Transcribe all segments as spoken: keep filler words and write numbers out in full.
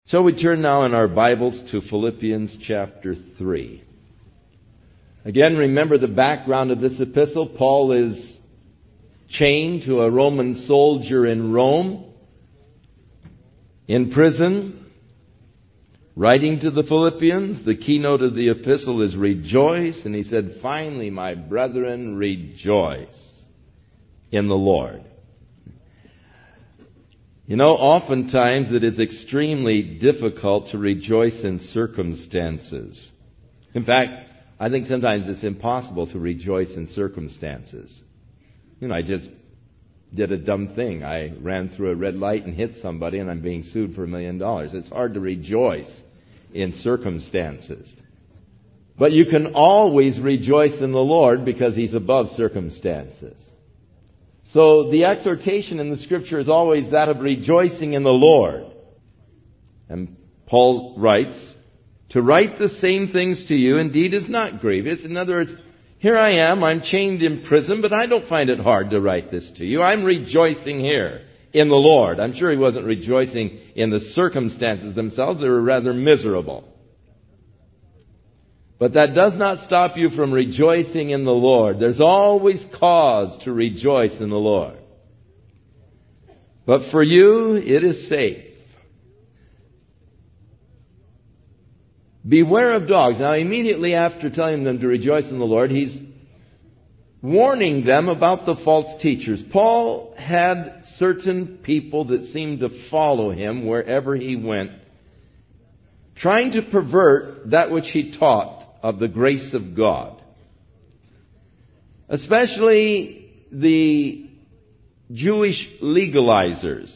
So we turn now in our Bibles to Philippians chapter three. Again, remember the background of this epistle. Paul is chained to a Roman soldier in Rome, in prison, writing to the Philippians. The keynote of the epistle is rejoice. And he said, finally, my brethren, rejoice in the Lord. You know, oftentimes it is extremely difficult to rejoice in circumstances. In fact, I think sometimes it's impossible to rejoice in circumstances. You know, I just did a dumb thing. I ran through a red light and hit somebody, and I'm being sued for a million dollars. It's hard to rejoice in circumstances. But you can always rejoice in the Lord because He's above circumstances. So the exhortation in the Scripture is always that of rejoicing in the Lord. And Paul writes, to write the same things to you indeed is not grievous. In other words, here I am, I'm chained in prison, but I don't find it hard to write this to you. I'm rejoicing here in the Lord. I'm sure he wasn't rejoicing in the circumstances themselves. They were rather miserable. But that does not stop you from rejoicing in the Lord. There's always cause to rejoice in the Lord. But for you, it is safe. Beware of dogs. Now, immediately after telling them to rejoice in the Lord, he's warning them about the false teachers. Paul had certain people that seemed to follow him wherever he went, trying to pervert that which he taught of the grace of God. Especially the Jewish legalizers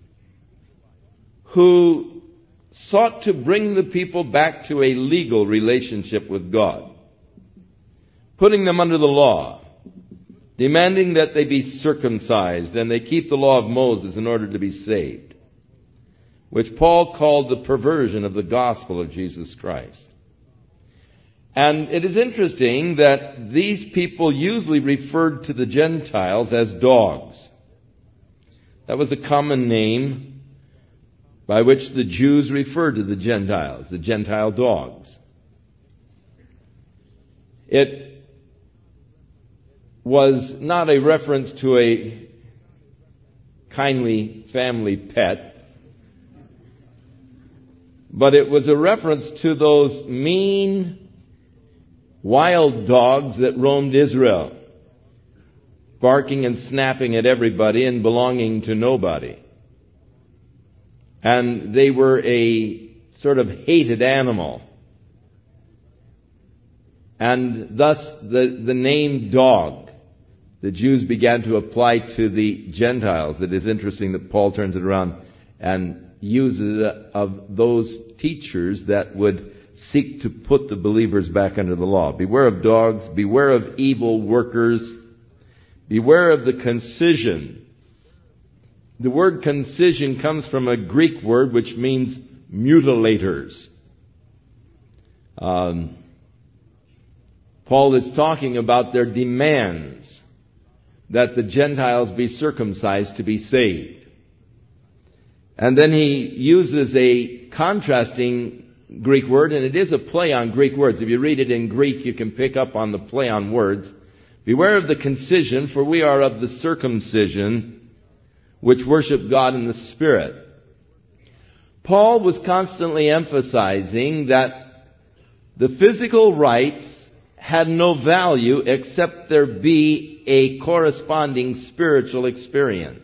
who sought to bring the people back to a legal relationship with God, putting them under the law, demanding that they be circumcised and they keep the law of Moses in order to be saved, which Paul called the perversion of the gospel of Jesus Christ. And it is interesting that these people usually referred to the Gentiles as dogs. That was a common name by which the Jews referred to the Gentiles, the Gentile dogs. It was not a reference to a kindly family pet, but it was a reference to those mean, wild dogs that roamed Israel, barking and snapping at everybody and belonging to nobody. And they were a sort of hated animal. And thus the, the name dog, the Jews began to apply to the Gentiles. It is interesting that Paul turns it around and uses it of those teachers that would seek to put the believers back under the law. Beware of dogs. Beware of evil workers. Beware of the concision. The word concision comes from a Greek word which means mutilators. Um, Paul is talking about their demands that the Gentiles be circumcised to be saved. And then he uses a contrasting Greek word, and it is a play on Greek words. If you read it in Greek, you can pick up on the play on words. Beware of the concision, for we are of the circumcision, which worship God in the Spirit. Paul was constantly emphasizing that the physical rites had no value except there be a corresponding spiritual experience.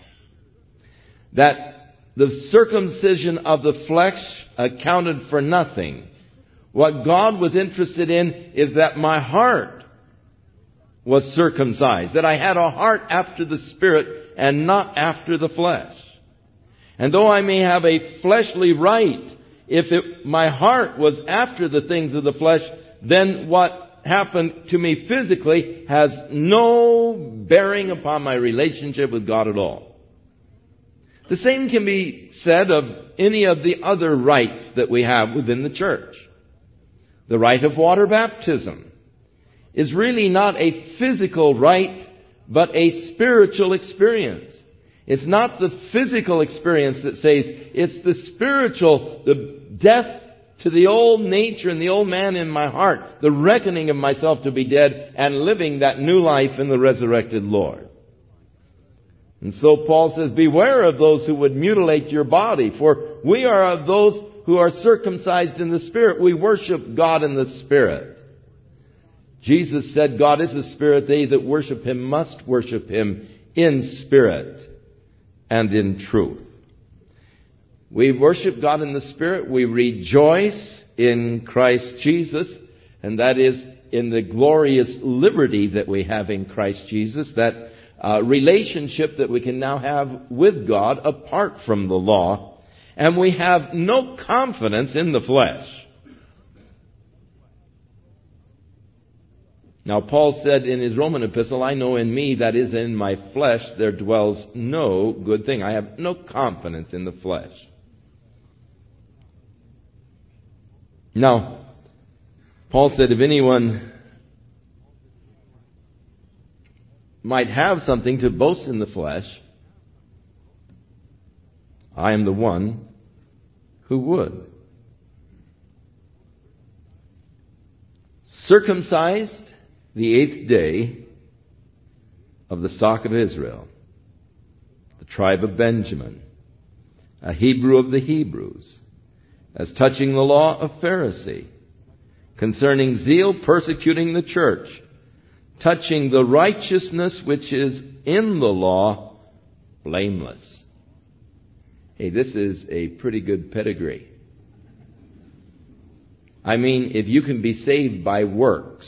That the circumcision of the flesh accounted for nothing. What God was interested in is that my heart was circumcised, that I had a heart after the Spirit and not after the flesh. And though I may have a fleshly right, if it, my heart was after the things of the flesh, then what happened to me physically has no bearing upon my relationship with God at all. The same can be said of any of the other rites that we have within the church. The rite of water baptism is really not a physical rite, but a spiritual experience. It's not the physical experience that saves. It's the spiritual, the death to the old nature and the old man in my heart, the reckoning of myself to be dead and living that new life in the resurrected Lord. And so Paul says, beware of those who would mutilate your body, for we are of those who are circumcised in the Spirit. We worship God in the Spirit. Jesus said, God is a Spirit. They that worship Him must worship Him in spirit and in truth. We worship God in the Spirit. We rejoice in Christ Jesus. And that is in the glorious liberty that we have in Christ Jesus. That uh, relationship that we can now have with God apart from the law. And we have no confidence in the flesh. Now, Paul said in his Roman epistle, I know in me, that is in my flesh, there dwells no good thing. I have no confidence in the flesh. Now, Paul said if anyone might have something to boast in the flesh, I am the one who would. Circumcised the eighth day of the stock of Israel, the tribe of Benjamin, a Hebrew of the Hebrews, as touching the law, a Pharisee, concerning zeal, persecuting the church, touching the righteousness which is in the law, blameless. Hey, this is a pretty good pedigree. I mean, if you can be saved by works,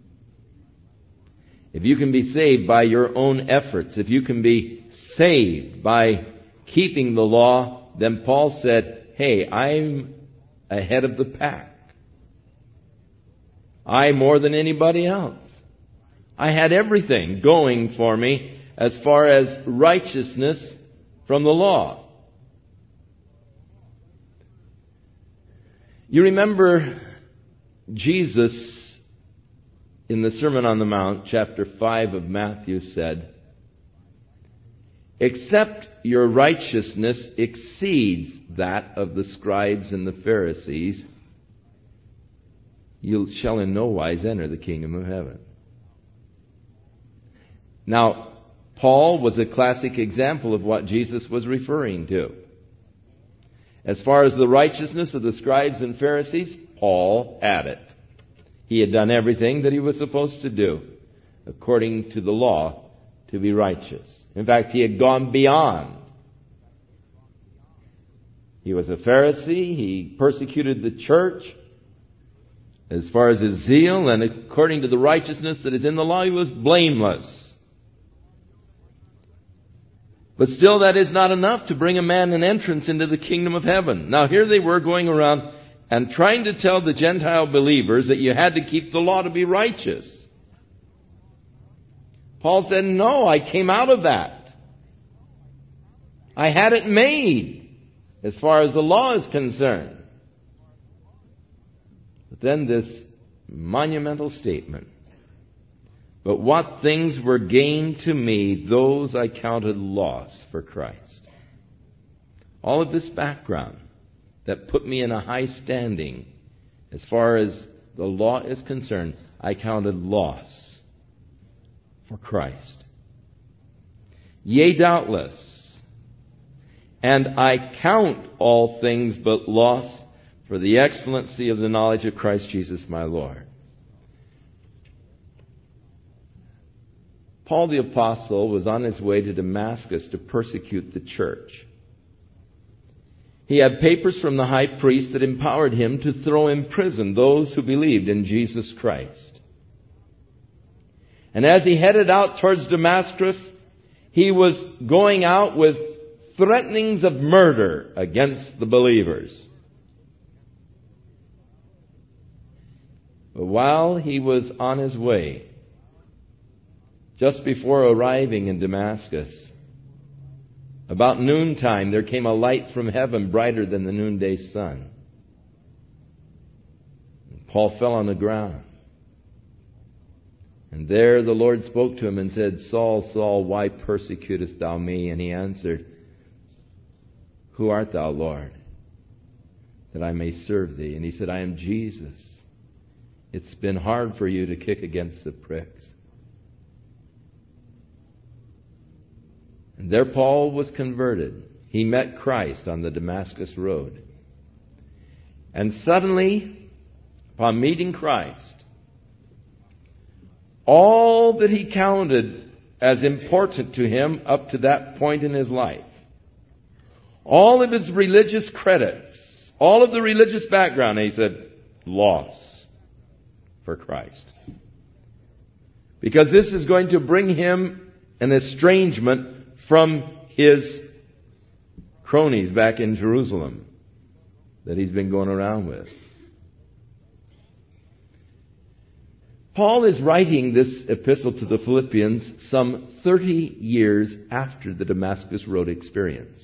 if you can be saved by your own efforts, if you can be saved by keeping the law, then Paul said, hey, I'm ahead of the pack. I more than anybody else. I had everything going for me as far as righteousness from the law. You remember Jesus in the Sermon on the Mount, chapter five of Matthew, said, except your righteousness exceeds that of the scribes and the Pharisees, you shall in no wise enter the kingdom of heaven. Now, Paul was a classic example of what Jesus was referring to. As far as the righteousness of the scribes and Pharisees, Paul had it. He had done everything that he was supposed to do according to the law to be righteous. In fact, he had gone beyond. He was a Pharisee. He persecuted the church as far as his zeal, and according to the righteousness that is in the law, he was blameless. But still, that is not enough to bring a man an entrance into the kingdom of heaven. Now, here they were going around and trying to tell the Gentile believers that you had to keep the law to be righteous. Paul said, no, I came out of that. I had it made as far as the law is concerned. But then this monumental statement. But what things were gained to me, those I counted loss for Christ. All of this background that put me in a high standing as far as the law is concerned, I counted loss for Christ. Yea, doubtless. And I count all things but loss for the excellency of the knowledge of Christ Jesus my Lord. Paul the Apostle was on his way to Damascus to persecute the church. He had papers from the high priest that empowered him to throw in prison those who believed in Jesus Christ. And as he headed out towards Damascus, he was going out with threatenings of murder against the believers. But while he was on his way, just before arriving in Damascus, about noontime, there came a light from heaven brighter than the noonday sun. Paul fell on the ground. And there the Lord spoke to him and said, Saul, Saul, why persecutest thou me? And he answered, Who art thou, Lord, that I may serve thee? And he said, I am Jesus. It's been hard for you to kick against the pricks. And there Paul was converted. He met Christ on the Damascus road. And suddenly, upon meeting Christ, all that he counted as important to him up to that point in his life, all of his religious credits, all of the religious background, he said, loss for Christ. Because this is going to bring him an estrangement from his cronies back in Jerusalem that he's been going around with. Paul is writing this epistle to the Philippians some thirty years after the Damascus Road experience.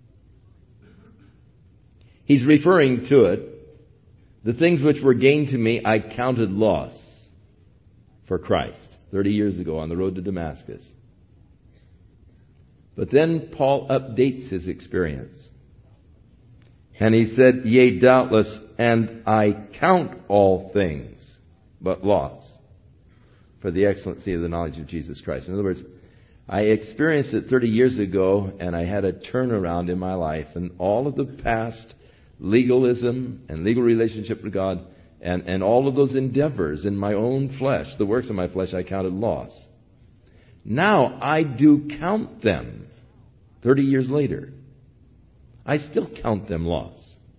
He's referring to it, the things which were gained to me, I counted loss for Christ, thirty years ago on the road to Damascus. But then Paul updates his experience. And he said, Yea, doubtless, and I count all things but loss for the excellency of the knowledge of Jesus Christ. In other words, I experienced it thirty years ago, and I had a turnaround in my life, and all of the past legalism and legal relationship with God and, and all of those endeavors in my own flesh, the works of my flesh, I counted loss. Now I do count them thirty years later. I still count them loss.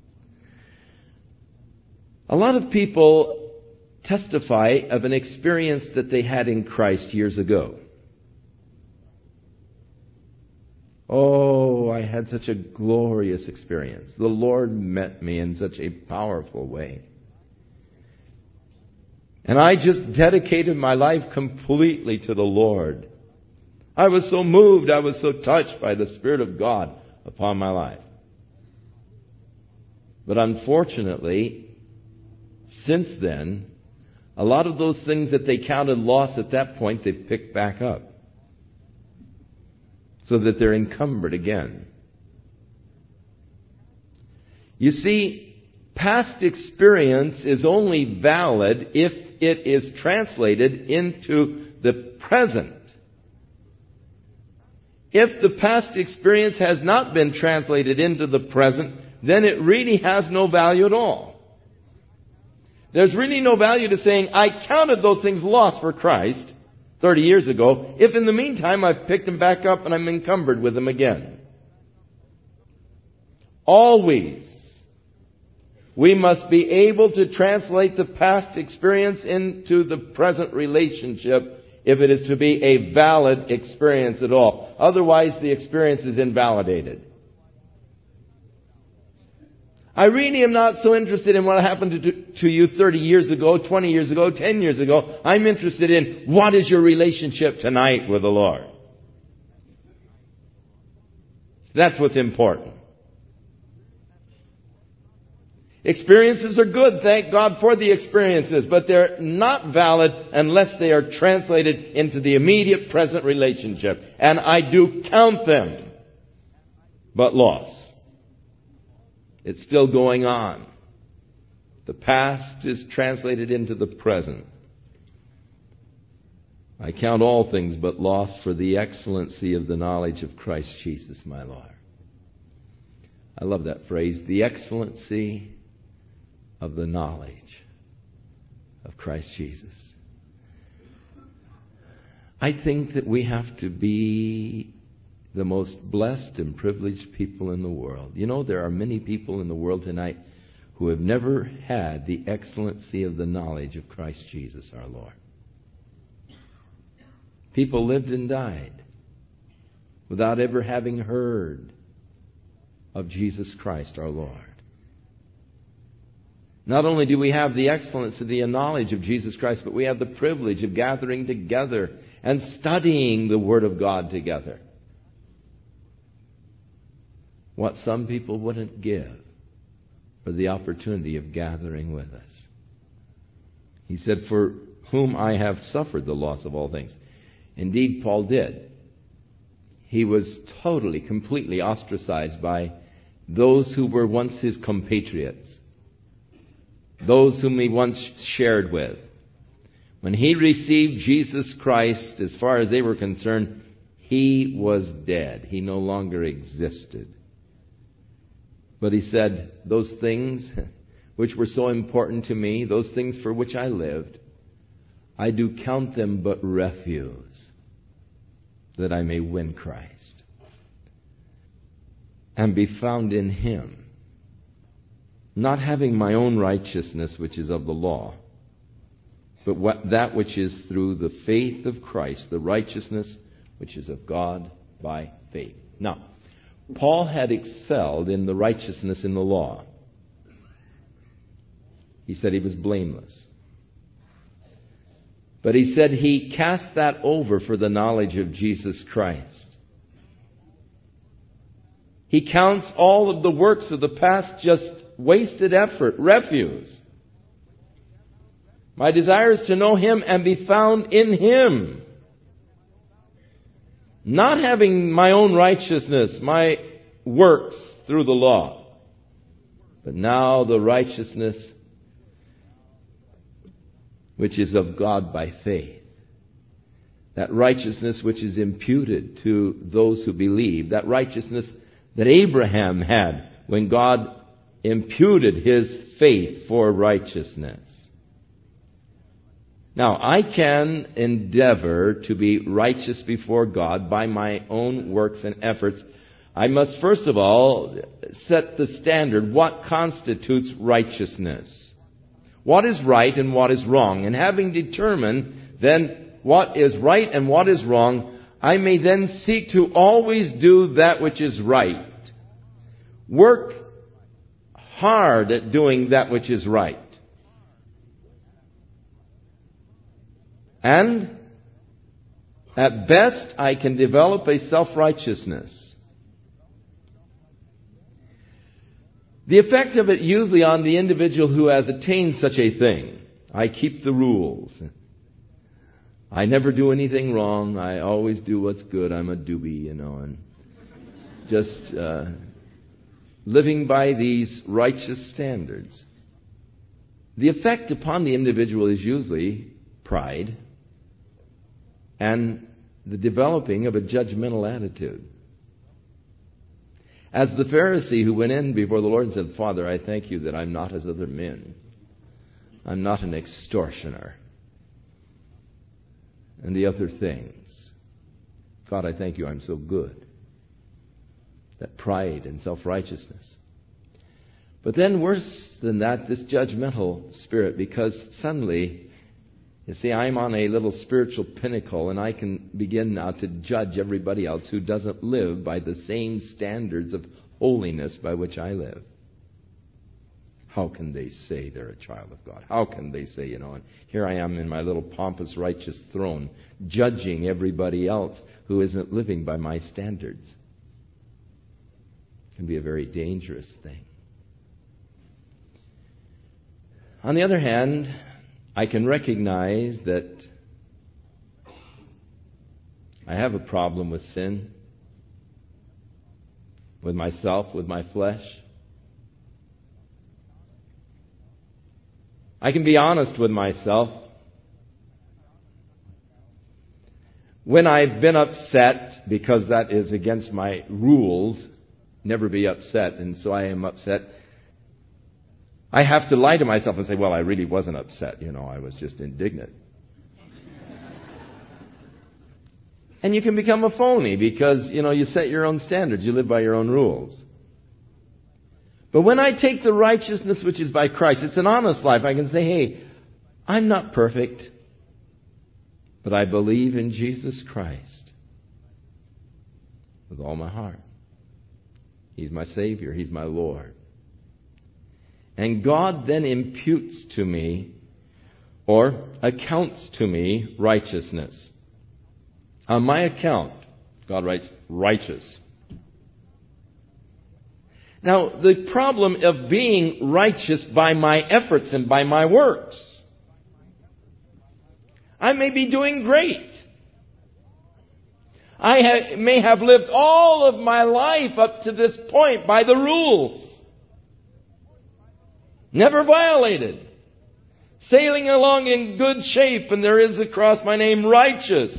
A lot of people testify of an experience that they had in Christ years ago. Oh, I had such a glorious experience. The Lord met me in such a powerful way. And I just dedicated my life completely to the Lord. I was so moved, I was so touched by the Spirit of God upon my life. But unfortunately, since then, a lot of those things that they counted loss at that point, they've picked back up. So that they're encumbered again. You see, past experience is only valid if it is translated into the present. If the past experience has not been translated into the present, then it really has no value at all. There's really no value to saying, I counted those things lost for Christ thirty years ago, if in the meantime I've picked them back up and I'm encumbered with them again. Always, we must be able to translate the past experience into the present relationship if it is to be a valid experience at all. Otherwise, the experience is invalidated. I really am not so interested in what happened to, to you thirty years ago, twenty years ago, ten years ago. I'm interested in what is your relationship tonight with the Lord. That's what's important. Experiences are good. Thank God for the experiences. But they're not valid unless they are translated into the immediate present relationship. And I do count them, but loss. It's still going on. The past is translated into the present. I count all things but loss for the excellency of the knowledge of Christ Jesus my Lord. I love that phrase, the excellency of the knowledge of Christ Jesus. I think that we have to be the most blessed and privileged people in the world. You know, there are many people in the world tonight who have never had the excellency of the knowledge of Christ Jesus our Lord. People lived and died without ever having heard of Jesus Christ our Lord. Not only do we have the excellence of the knowledge of Jesus Christ, but we have the privilege of gathering together and studying the Word of God together. What some people wouldn't give for the opportunity of gathering with us. He said, for whom I have suffered the loss of all things. Indeed, Paul did. He was totally, completely ostracized by those who were once his compatriots, those whom he once shared with. When he received Jesus Christ, as far as they were concerned, he was dead. He no longer existed. But he said, those things which were so important to me, those things for which I lived, I do count them but refuse, that I may win Christ and be found in him, not having my own righteousness which is of the law, but what, that which is through the faith of Christ, the righteousness which is of God by faith. Now, Paul had excelled in the righteousness in the law. He said he was blameless. But he said he cast that over for the knowledge of Jesus Christ. He counts all of the works of the past just wasted effort, refuse. My desire is to know him and be found in him. Not having my own righteousness, my works through the law, but now the righteousness which is of God by faith. That righteousness which is imputed to those who believe. That righteousness that Abraham had when God imputed his faith for righteousness. Now, I can endeavor to be righteous before God by my own works and efforts. I must first of all set the standard. What constitutes righteousness? What is right and what is wrong? And having determined then what is right and what is wrong, I may then seek to always do that which is right. Work hard at doing that which is right. And at best, I can develop a self-righteousness. The effect of it usually on the individual who has attained such a thing. I keep the rules. I never do anything wrong. I always do what's good. I'm a doobie, you know, and just uh, living by these righteous standards. The effect upon the individual is usually pride and the developing of a judgmental attitude. As the Pharisee who went in before the Lord and said, Father, I thank you that I'm not as other men. I'm not an extortioner. And the other things. God, I thank you I'm so good. That pride and self-righteousness. But then worse than that, this judgmental spirit, because suddenly, you see, I'm on a little spiritual pinnacle and I can begin now to judge everybody else who doesn't live by the same standards of holiness by which I live. How can they say they're a child of God? How can they say, you know, and here I am in my little pompous righteous throne, judging everybody else who isn't living by my standards? It can be a very dangerous thing. On the other hand, I can recognize that I have a problem with sin, with myself, with my flesh. I can be honest with myself. When I've been upset, because that is against my rules, never be upset, and so I am upset, I have to lie to myself and say, well, I really wasn't upset. You know, I was just indignant. And you can become a phony because, you know, you set your own standards. You live by your own rules. But when I take the righteousness which is by Christ, it's an honest life. I can say, hey, I'm not perfect, but I believe in Jesus Christ with all my heart. He's my Savior. He's my Lord. And God then imputes to me or accounts to me righteousness. On my account, God writes, righteous. Now, the problem of being righteous by my efforts and by my works I may be doing great. I ha- may have lived all of my life up to this point by the rules. Never violated. Sailing along in good shape, and there is across my name righteous.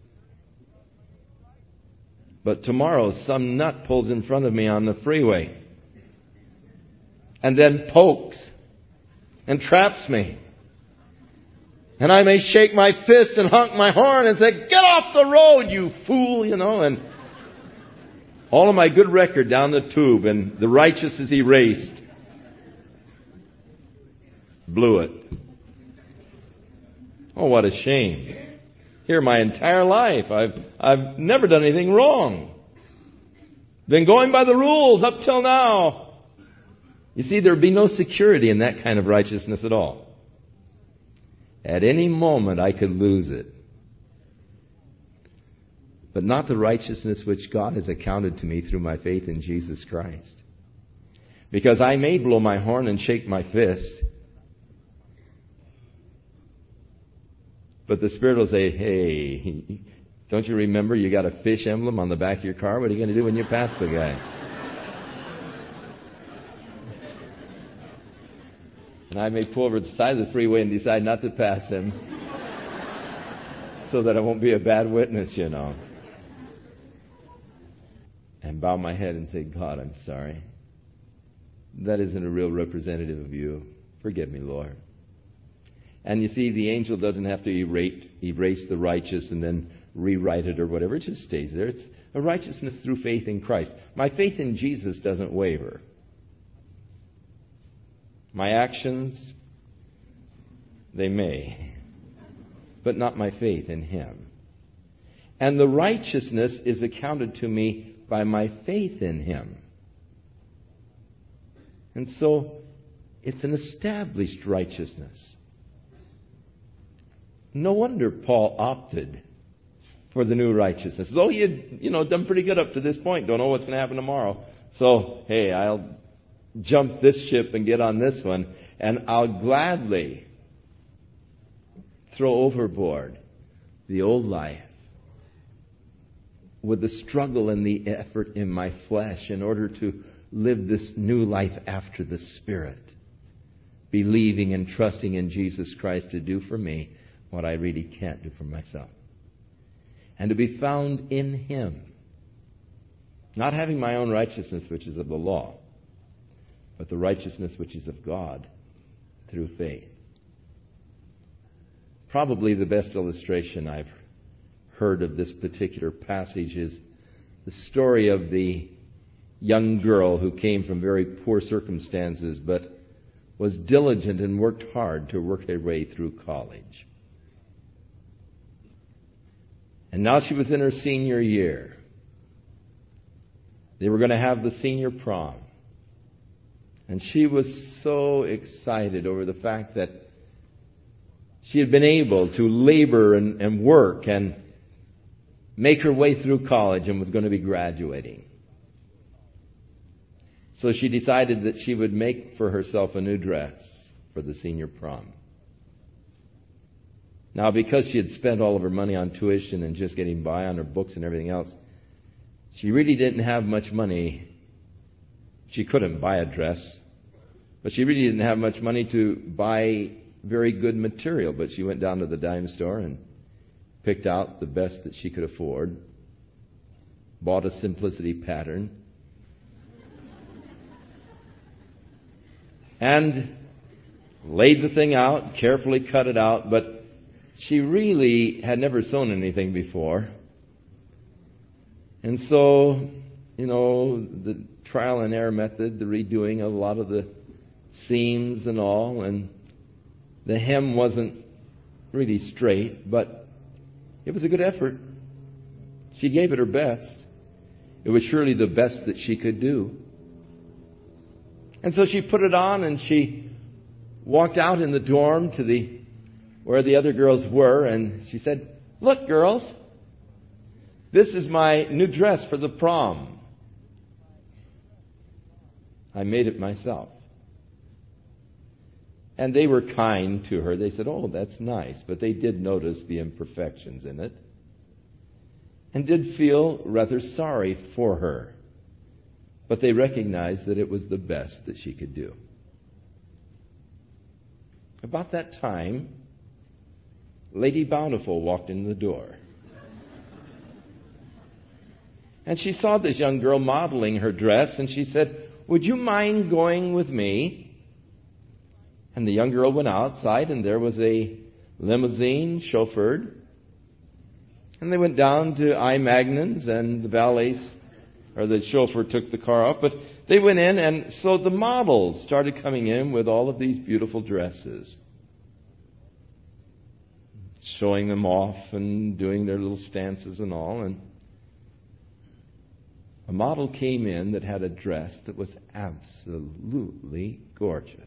But tomorrow some nut pulls in front of me on the freeway and then pokes and traps me. And I may shake my fist and honk my horn and say, "Get off the road, you fool," you know, and all of my good record down the tube, and the righteous is erased. Blew it. Oh, what a shame. Here my entire life, I've, I've never done anything wrong. Been going by the rules up till now. You see, there would be no security in that kind of righteousness at all. At any moment I could lose it. But not the righteousness which God has accounted to me through my faith in Jesus Christ. Because I may blow my horn and shake my fist, but the Spirit will say, "Hey, don't you remember you got a fish emblem on the back of your car? What are you going to do when you pass the guy?" And I may pull over to the side of the freeway and decide not to pass him so that I won't be a bad witness, you know. And bow my head and say, "God, I'm sorry. That isn't a real representative of you. Forgive me, Lord." And you see, the angel doesn't have to erase, erase the righteous and then rewrite it or whatever. It just stays there. It's a righteousness through faith in Christ. My faith in Jesus doesn't waver. My actions, they may, but not my faith in Him. And the righteousness is accounted to me by my faith in Him. And so, it's an established righteousness. No wonder Paul opted for the new righteousness. Though he had, you know, done pretty good up to this point. Don't know what's going to happen tomorrow. So, hey, I'll jump this ship and get on this one. And I'll gladly throw overboard the old life with the struggle and the effort in my flesh in order to live this new life after the Spirit. Believing and trusting in Jesus Christ to do for me what I really can't do for myself. And to be found in Him. Not having my own righteousness, which is of the law, but the righteousness which is of God through faith. Probably the best illustration I've heard of this particular passage is the story of the young girl who came from very poor circumstances, but was diligent and worked hard to work her way through college. And now she was in her senior year. They were going to have the senior prom. And she was so excited over the fact that she had been able to labor and, and work and make her way through college and was going to be graduating. So she decided that she would make for herself a new dress for the senior prom. Now, because she had spent all of her money on tuition and just getting by on her books and everything else, she really didn't have much money. She couldn't buy a dress, but she really didn't have much money to buy very good material. But she went down to the dime store and picked out the best that she could afford, bought a Simplicity pattern, and laid the thing out, carefully cut it out, but she really had never sewn anything before. And so, you know, the trial and error method, the redoing of a lot of the seams and all, and the hem wasn't really straight, but it was a good effort. She gave it her best. It was surely the best that she could do. And so she put it on and she walked out in the dorm to the where the other girls were, and she said, "Look, girls, this is my new dress for the prom. I made it myself." And they were kind to her. They said, oh, that's nice. But they did notice the imperfections in it and did feel rather sorry for her. But they recognized that it was the best that she could do. About that time, Lady Bountiful walked in the door. And she saw this young girl modeling her dress, and she said, would you mind going with me? And the young girl went outside, and there was a limousine chauffeured. And they went down to I. Magnon's, and the valets, or the chauffeur took the car off. But they went in, and so the models started coming in with all of these beautiful dresses, showing them off and doing their little stances and all. And a model came in that had a dress that was absolutely gorgeous.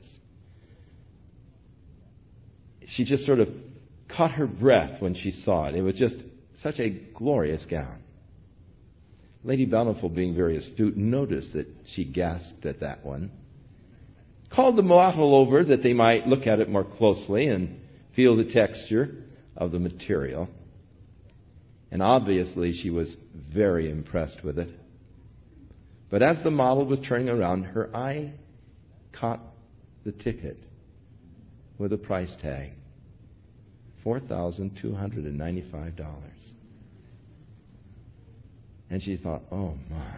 She just sort of caught her breath when she saw it. It was just such a glorious gown. Lady Bountiful, being very astute, noticed that she gasped at that one, called the model over that they might look at it more closely and feel the texture of the material. And obviously she was very impressed with it. But as the model was turning around, her eye caught the ticket with a price tag, four thousand two hundred ninety-five dollars. And she thought, oh my,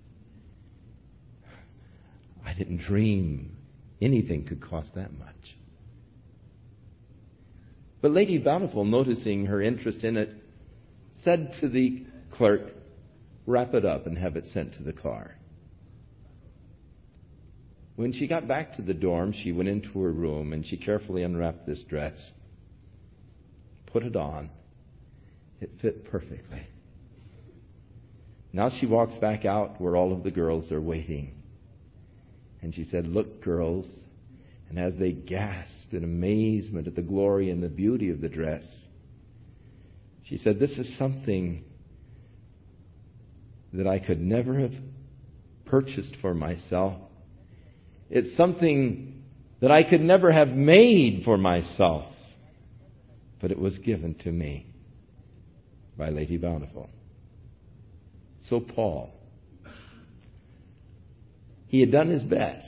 I didn't dream anything could cost that much. But Lady Bountiful, noticing her interest in it, said to the clerk, wrap it up and have it sent to the car. When she got back to the dorm, she went into her room and she carefully unwrapped this dress, put it on. It fit perfectly. Now she walks back out where all of the girls are waiting. And she said, look, girls. And as they gasped in amazement at the glory and the beauty of the dress, she said, this is something that I could never have purchased for myself. It's something that I could never have made for myself. But it was given to me by Lady Bountiful. So Paul, he had done his best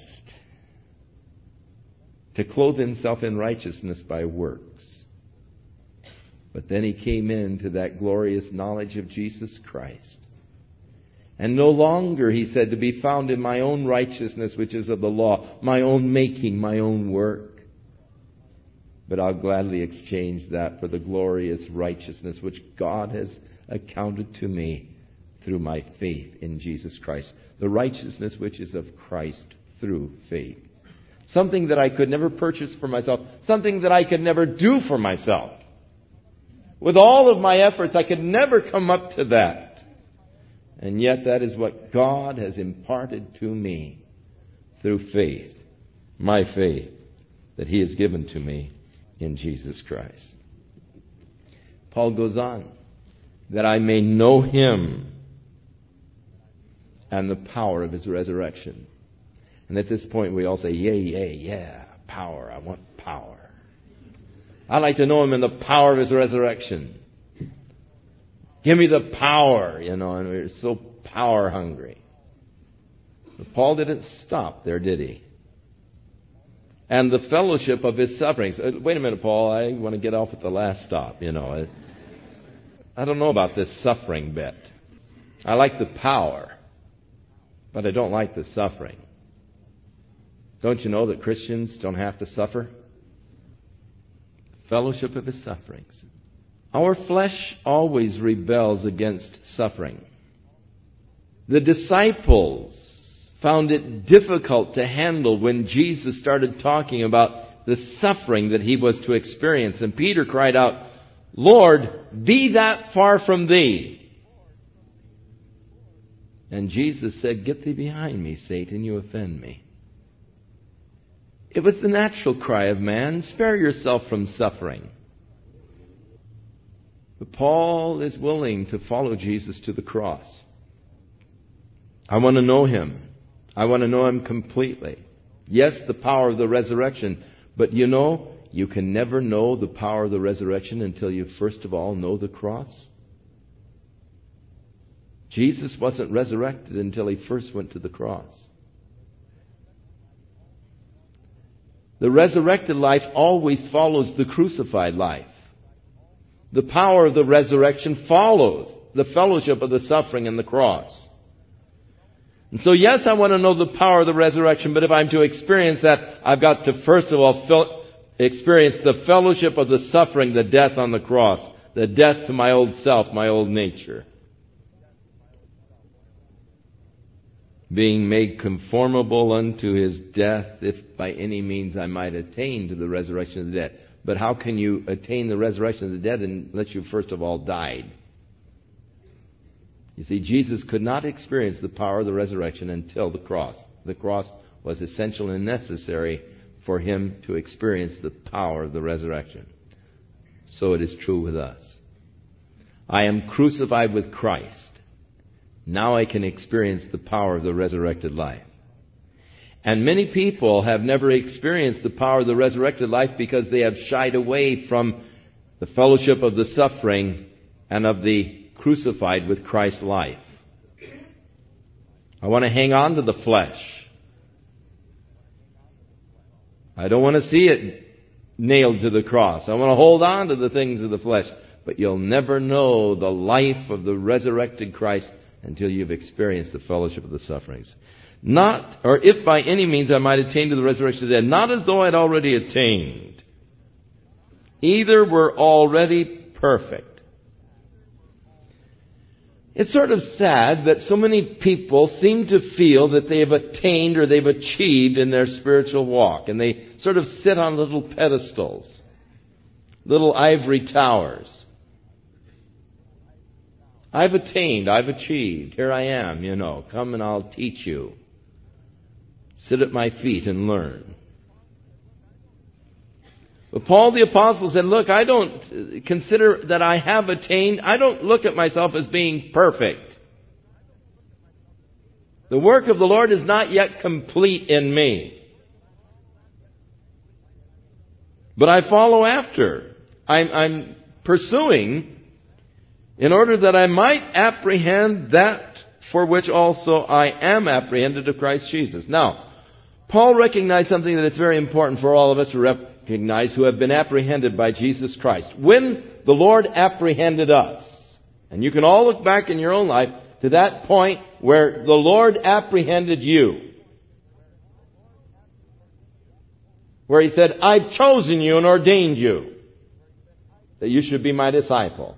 to clothe himself in righteousness by works. But then he came into that glorious knowledge of Jesus Christ. And no longer, he said, to be found in my own righteousness, which is of the law, my own making, my own work. But I'll gladly exchange that for the glorious righteousness which God has accounted to me through my faith in Jesus Christ. The righteousness which is of Christ through faith. Something that I could never purchase for myself. Something that I could never do for myself. With all of my efforts, I could never come up to that. And yet that is what God has imparted to me through faith. My faith that He has given to me in Jesus Christ. Paul goes on, that I may know Him and the power of His resurrection. And at this point we all say, yay, yay, yeah, power. I want power. I'd like to know Him in the power of His resurrection. Give me the power, you know, and we're so power hungry. But Paul didn't stop there, did he? And the fellowship of His sufferings. Wait a minute, Paul, I want to get off at the last stop, you know. I, I don't know about this suffering bit. I like the power, but I don't like the suffering. Don't you know that Christians don't have to suffer? Fellowship of His sufferings. Our flesh always rebels against suffering. The disciples found it difficult to handle when Jesus started talking about the suffering that He was to experience. And Peter cried out, Lord, be that far from Thee. And Jesus said, get thee behind me, Satan, you offend me. It was the natural cry of man, spare yourself from suffering. But Paul is willing to follow Jesus to the cross. I want to know Him. I want to know Him completely. Yes, the power of the resurrection, But you know, you can never know the power of the resurrection until you first of all know the cross. Jesus wasn't resurrected until He first went to the cross. The resurrected life always follows the crucified life. The power of the resurrection follows the fellowship of the suffering and the cross. And so, yes, I want to know the power of the resurrection, but if I'm to experience that, I've got to first of all fel- experience the fellowship of the suffering, the death on the cross, the death to my old self, my old nature. Being made conformable unto His death, if by any means I might attain to the resurrection of the dead. But how can you attain the resurrection of the dead unless you first of all died? You see, Jesus could not experience the power of the resurrection until the cross. The cross was essential and necessary for Him to experience the power of the resurrection. So it is true with us. I am crucified with Christ. Now I can experience the power of the resurrected life. And many people have never experienced the power of the resurrected life because they have shied away from the fellowship of the suffering and of the crucified with Christ's life. I want to hang on to the flesh. I don't want to see it nailed to the cross. I want to hold on to the things of the flesh. But you'll never know the life of the resurrected Christ until you've experienced the fellowship of the sufferings. Not, or if by any means I might attain to the resurrection of the dead, not as though I'd already attained. Either were already perfect. It's sort of sad that so many people seem to feel that they have attained or they've achieved in their spiritual walk. And they sort of sit on little pedestals, little ivory towers. I've attained, I've achieved, here I am, you know, come and I'll teach you. Sit at my feet and learn. But Paul the Apostle said, look, I don't consider that I have attained. I don't look at myself as being perfect. The work of the Lord is not yet complete in me. But I follow after. I'm, I'm pursuing in order that I might apprehend that for which also I am apprehended of Christ Jesus. Now, Paul recognized something that is very important for all of us to recognize who have been apprehended by Jesus Christ. When the Lord apprehended us, and you can all look back in your own life to that point where the Lord apprehended you, where He said, I've chosen you and ordained you that you should be my disciple.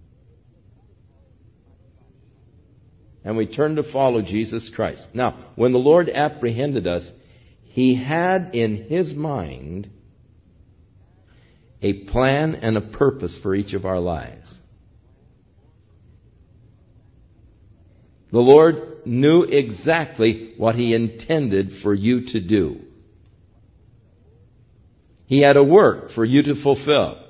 And we turn to follow Jesus Christ. Now, when the Lord apprehended us, He had in His mind a plan and a purpose for each of our lives. The Lord knew exactly what He intended for you to do. He had a work for you to fulfill.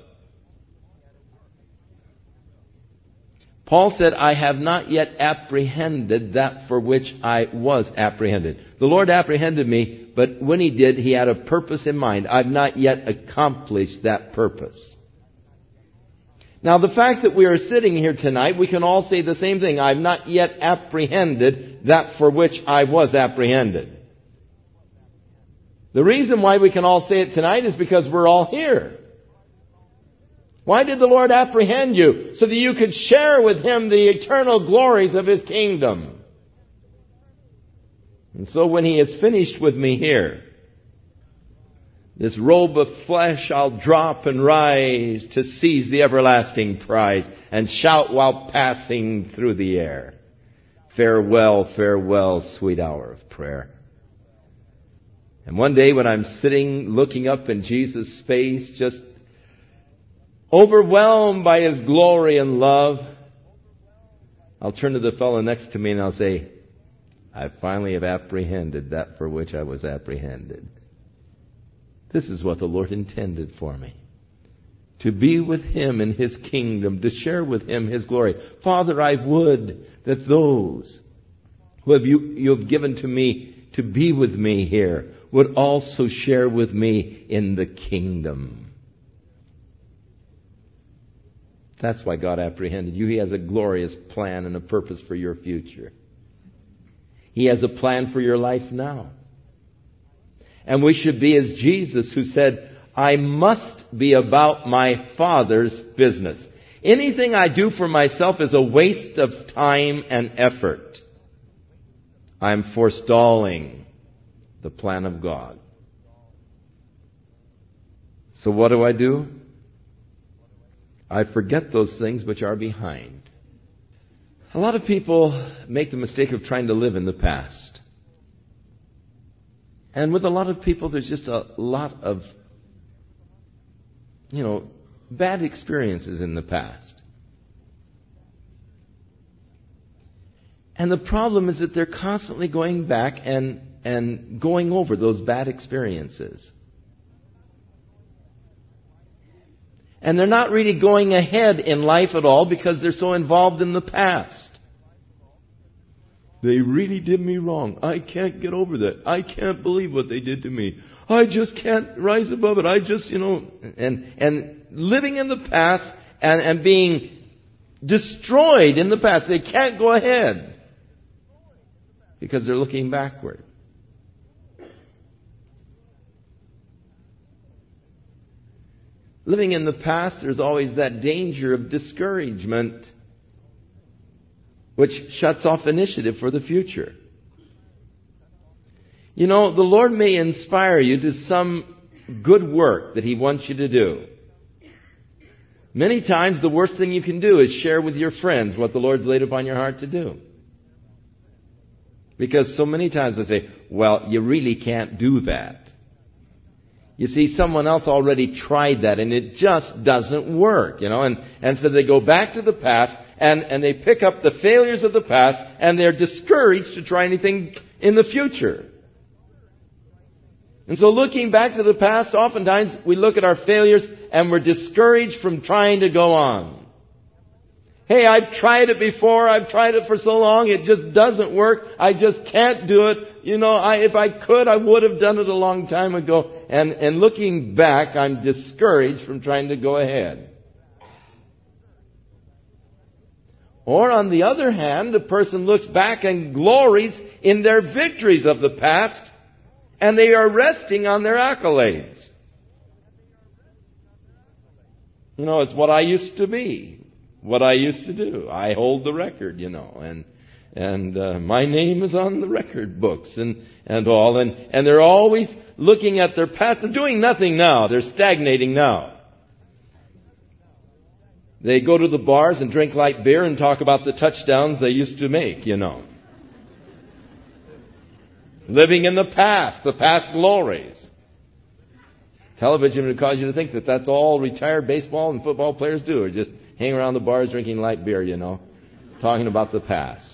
Paul said, I have not yet apprehended that for which I was apprehended. The Lord apprehended me, but when He did, He had a purpose in mind. I've not yet accomplished that purpose. Now, the fact that we are sitting here tonight, we can all say the same thing. I've not yet apprehended that for which I was apprehended. The reason why we can all say it tonight is because we're all here. Why did the Lord apprehend you? So that you could share with Him the eternal glories of His kingdom. And so when He is finished with me here, this robe of flesh I'll drop and rise to seize the everlasting prize and shout while passing through the air. Farewell, farewell, sweet hour of prayer. And one day when I'm sitting looking up in Jesus' face, just overwhelmed by His glory and love, I'll turn to the fellow next to me and I'll say, I finally have apprehended that for which I was apprehended. This is what the Lord intended for me. To be with Him in His kingdom, to share with Him His glory. Father, I would that those who have you, you have given to me to be with me here would also share with me in the kingdom. That's why God apprehended you. He has a glorious plan and a purpose for your future. He has a plan for your life now. And we should be as Jesus, who said, I must be about my Father's business. Anything I do for myself is a waste of time and effort. I'm forestalling the plan of God. So what do I do? I forget those things which are behind. A lot of people make the mistake of trying to live in the past. And with a lot of people, there's just a lot of, you know, bad experiences in the past. And the problem is that they're constantly going back and, and going over those bad experiences. And they're not really going ahead in life at all because they're so involved in the past. They really did me wrong. I can't get over that. I can't believe what they did to me. I just can't rise above it. I just, you know, and and living in the past and, and being destroyed in the past. They can't go ahead because they're looking backward. Living in the past, there's always that danger of discouragement, which shuts off initiative for the future. You know, the Lord may inspire you to some good work that He wants you to do. Many times the worst thing you can do is share with your friends what the Lord's laid upon your heart to do. Because so many times they say, well, you really can't do that. You see, someone else already tried that and it just doesn't work, you know. And, and so they go back to the past and, and they pick up the failures of the past and they're discouraged to try anything in the future. And so looking back to the past, oftentimes we look at our failures and we're discouraged from trying to go on. Hey, I've tried it before. I've tried it for so long. It just doesn't work. I just can't do it. You know, I, if I could, I would have done it a long time ago. And, and looking back, I'm discouraged from trying to go ahead. Or on the other hand, a person looks back and glories in their victories of the past, and they are resting on their accolades. You know, it's what I used to be. What I used to do. I hold the record, you know, and and uh, my name is on the record books and, and all. And, and they're always looking at their past. They're doing nothing now. They're stagnating now. They go to the bars and drink light beer and talk about the touchdowns they used to make, you know. Living in the past, the past glories. Television would cause you to think that that's all retired baseball and football players do, or just hang around the bars drinking light beer, you know, talking about the past.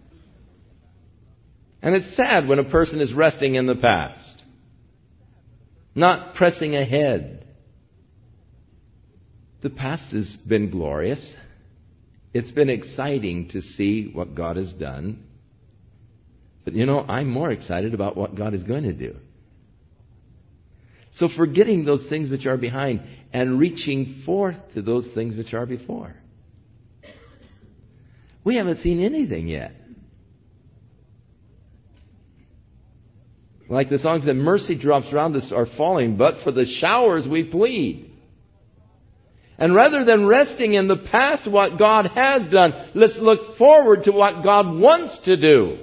And it's sad when a person is resting in the past, not pressing ahead. The past has been glorious. It's been exciting to see what God has done. But, you know, I'm more excited about what God is going to do. So forgetting those things which are behind and reaching forth to those things which are before. We haven't seen anything yet. Like the song said, mercy drops around us are falling, but for the showers we plead. And rather than resting in the past what God has done, let's look forward to what God wants to do.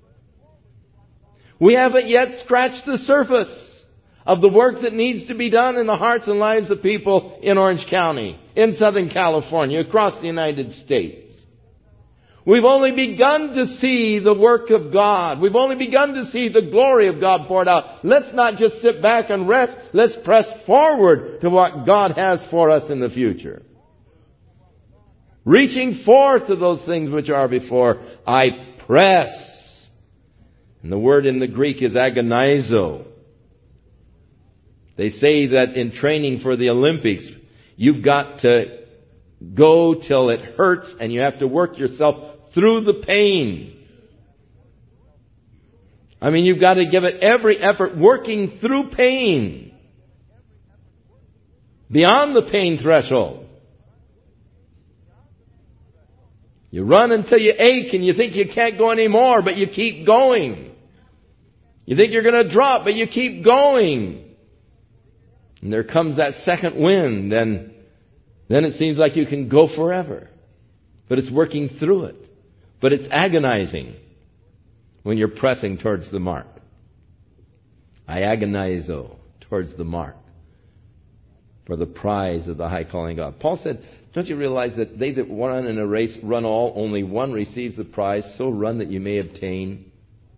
We haven't yet scratched the surface of the work that needs to be done in the hearts and lives of people in Orange County, in Southern California, across the United States. We've only begun to see the work of God. We've only begun to see the glory of God poured out. Let's not just sit back and rest. Let's press forward to what God has for us in the future. Reaching forth to those things which are before, I press. And the word in the Greek is agonizo. They say that in training for the Olympics, you've got to go till it hurts and you have to work yourself through the pain. I mean, you've got to give it every effort, working through pain. Beyond the pain threshold. You run until you ache and you think you can't go anymore, but you keep going. You think you're going to drop, but you keep going. And there comes that second wind, and then it seems like you can go forever. But it's working through it. But it's agonizing when you're pressing towards the mark. I agonize, oh, towards the mark for the prize of the high calling of God. Paul said, don't you realize that they that run in a race run all, only one receives the prize, so run that you may obtain.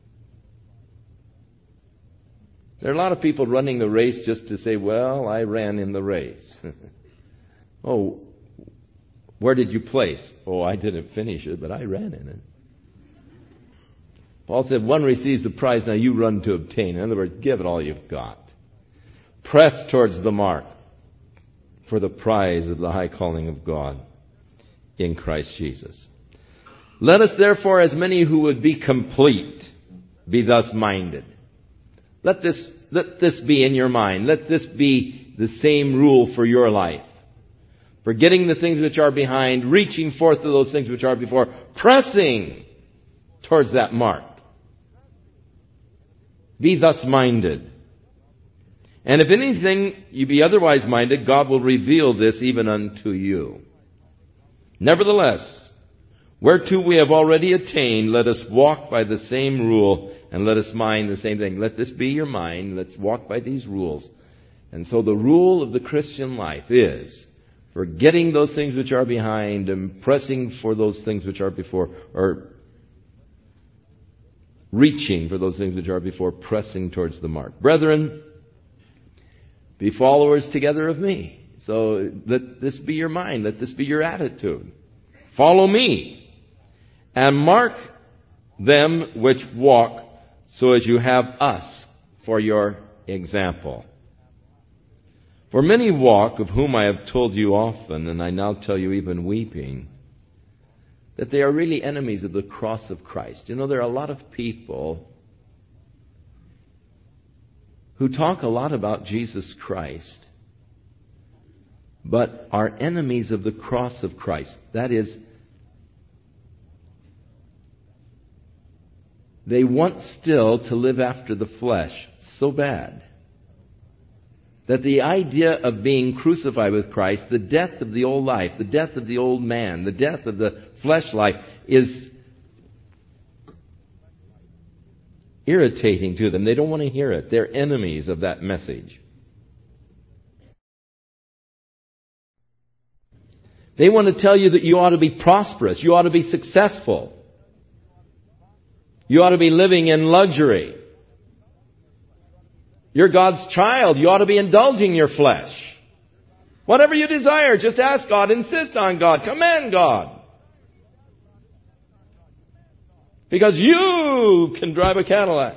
There are a lot of people running the race just to say, well, I ran in the race. Oh, where did you place? Oh, I didn't finish it, but I ran in it. Paul said, one receives the prize, now you run to obtain. In other words, give it all you've got. Press towards the mark for the prize of the high calling of God in Christ Jesus. Let us therefore, as many who would be complete, be thus minded. Let this, let this be in your mind. Let this be the same rule for your life. Forgetting the things which are behind, reaching forth to those things which are before, pressing towards that mark. Be thus minded. And if anything you be otherwise minded, God will reveal this even unto you. Nevertheless, whereto we have already attained, let us walk by the same rule, and let us mind the same thing. Let this be your mind. Let's walk by these rules. And so the rule of the Christian life is forgetting those things which are behind and pressing for those things which are before, or reaching for those things which are before, pressing towards the mark. Brethren, be followers together of me. So let this be your mind. Let this be your attitude. Follow me. And mark them which walk, so as you have us for your example. For many walk, of whom I have told you often, and I now tell you even weeping, that they are really enemies of the cross of Christ. You know, there are a lot of people who talk a lot about Jesus Christ, but are enemies of the cross of Christ. That is, they want still to live after the flesh so bad that the idea of being crucified with Christ, the death of the old life, the death of the old man, the death of the flesh life, is irritating to them. They don't want to hear it. They're enemies of that message. They want to tell you that you ought to be prosperous. You ought to be successful. You ought to be living in luxury. You're God's child. You ought to be indulging your flesh. Whatever you desire, just ask God. Insist on God. Command God. Because you can drive a Cadillac.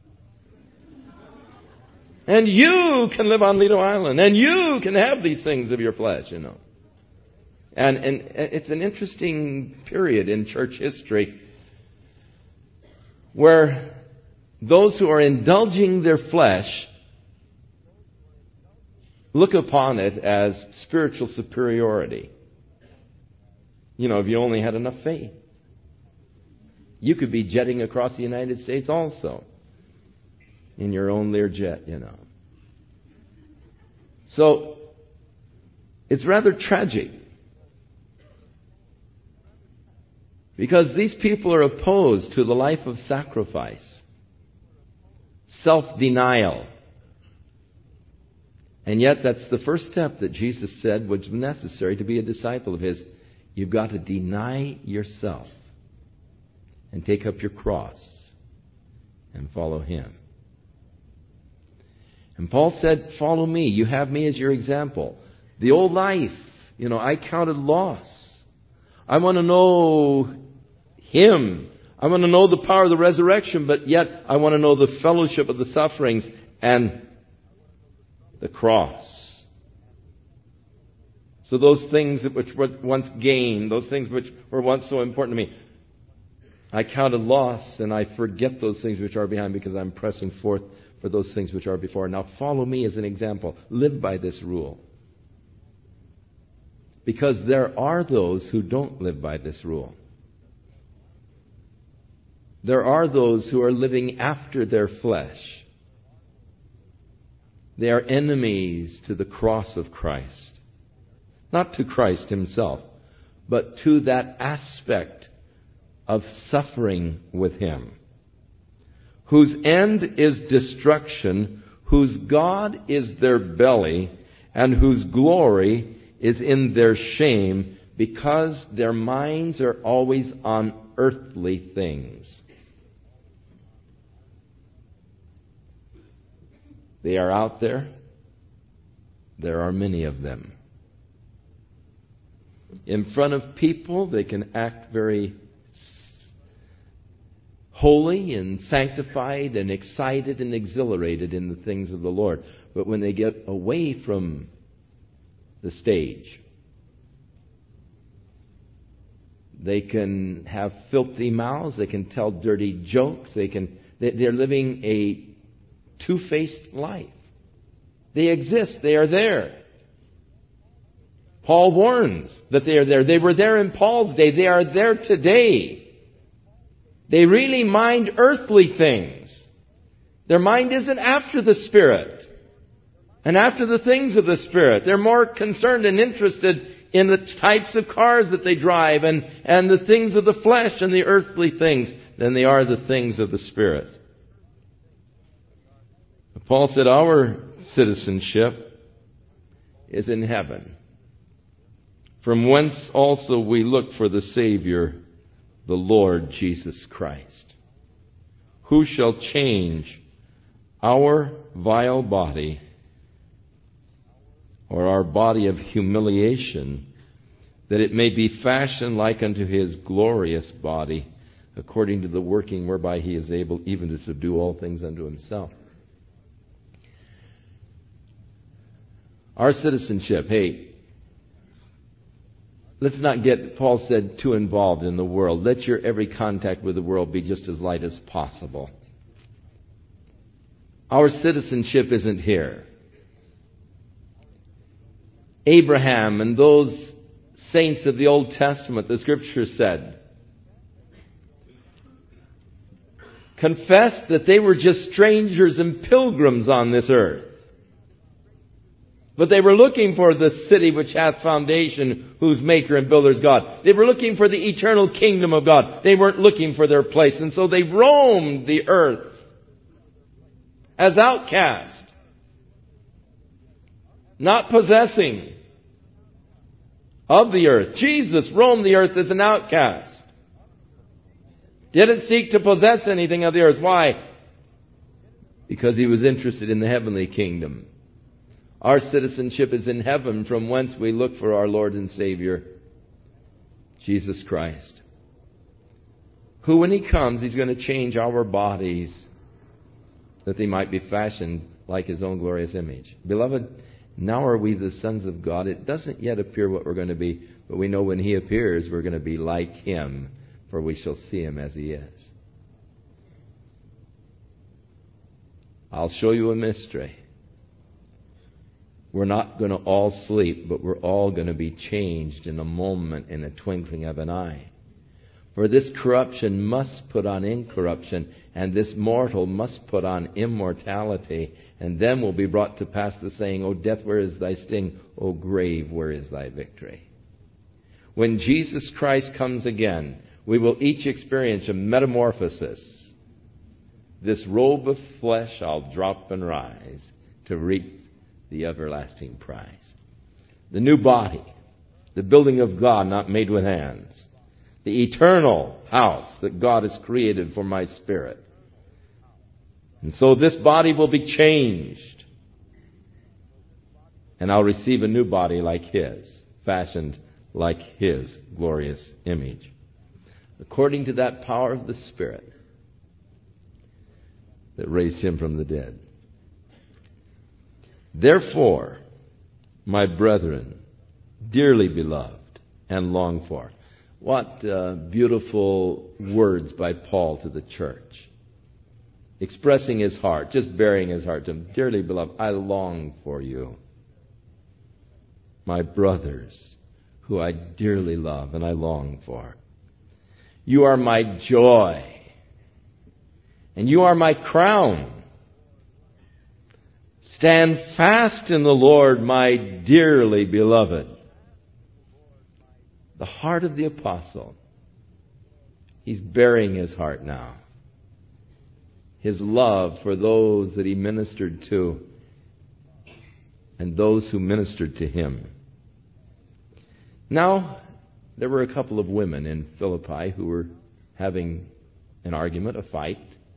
And you can live on Lido Island. And you can have these things of your flesh, you know. And, and it's an interesting period in church history where those who are indulging their flesh look upon it as spiritual superiority. You know, if you only had enough faith, you could be jetting across the United States also in your own Learjet, you know. So it's rather tragic because these people are opposed to the life of sacrifice, self-denial. And yet that's the first step that Jesus said was necessary to be a disciple of His. You've got to deny yourself and take up your cross and follow Him. And Paul said, follow me. You have me as your example. The old life, you know, I counted loss. I want to know Him. I want to know the power of the resurrection, but yet I want to know the fellowship of the sufferings and the cross. So those things which were once gained, those things which were once so important to me, I count it loss, and I forget those things which are behind, because I'm pressing forth for those things which are before. Now follow me as an example. Live by this rule. Because there are those who don't live by this rule. There are those who are living after their flesh. They are enemies to the cross of Christ. Not to Christ himself, but to that aspect of suffering with him, whose end is destruction, whose God is their belly, and whose glory is in their shame, because their minds are always on earthly things. They are out there. There are many of them. In front of people, they can act very holy and sanctified and excited and exhilarated in the things of the Lord. But when they get away from the stage, they can have filthy mouths, they can tell dirty jokes, they can, they're living a two-faced life. They exist, they are there. Paul warns that they are there. They were there in Paul's day, they are there today. They really mind earthly things. Their mind isn't after the Spirit and after the things of the Spirit. They're more concerned and interested in the types of cars that they drive and, and the things of the flesh and the earthly things than they are the things of the Spirit. Paul said our citizenship is in heaven, from whence also we look for the Savior, the Lord Jesus Christ, who shall change our vile body, or our body of humiliation, that it may be fashioned like unto his glorious body, according to the working whereby he is able even to subdue all things unto himself. Our citizenship, hey, let's not get, Paul said, too involved in the world. Let your every contact with the world be just as light as possible. Our citizenship isn't here. Abraham and those saints of the Old Testament, the Scripture said, confessed that they were just strangers and pilgrims on this earth. But they were looking for the city which hath foundation, whose maker and builder is God. They were looking for the eternal kingdom of God. They weren't looking for their place. And so they roamed the earth as outcasts, not possessing of the earth. Jesus roamed the earth as an outcast. Didn't seek to possess anything of the earth. Why? Because he was interested in the heavenly kingdom. Our citizenship is in heaven, from whence we look for our Lord and Savior, Jesus Christ, who, when he comes, he's going to change our bodies that they might be fashioned like his own glorious image. Beloved, now are we the sons of God. It doesn't yet appear what we're going to be, but we know when he appears, we're going to be like him, for we shall see him as he is. I'll show you a mystery. We're not going to all sleep, but we're all going to be changed in a moment, in a twinkling of an eye. For this corruption must put on incorruption, and this mortal must put on immortality. And then will be brought to pass the saying, O death, where is thy sting? O grave, where is thy victory? When Jesus Christ comes again, we will each experience a metamorphosis. This robe of flesh I'll drop and rise to reap the everlasting prize. The new body, the building of God not made with hands, the eternal house that God has created for my spirit. And so this body will be changed, and I'll receive a new body like his, fashioned like his glorious image, according to that power of the Spirit that raised him from the dead. Therefore, my brethren, dearly beloved and longed for. What uh, beautiful words by Paul to the church. Expressing his heart, just bearing his heart to them. Dearly beloved, I long for you. My brothers, who I dearly love and I long for. You are my joy. And you are my crown. Stand fast in the Lord, my dearly beloved. The heart of the apostle. He's bearing his heart now. His love for those that he ministered to and those who ministered to him. Now, there were a couple of women in Philippi who were having an argument, a fight.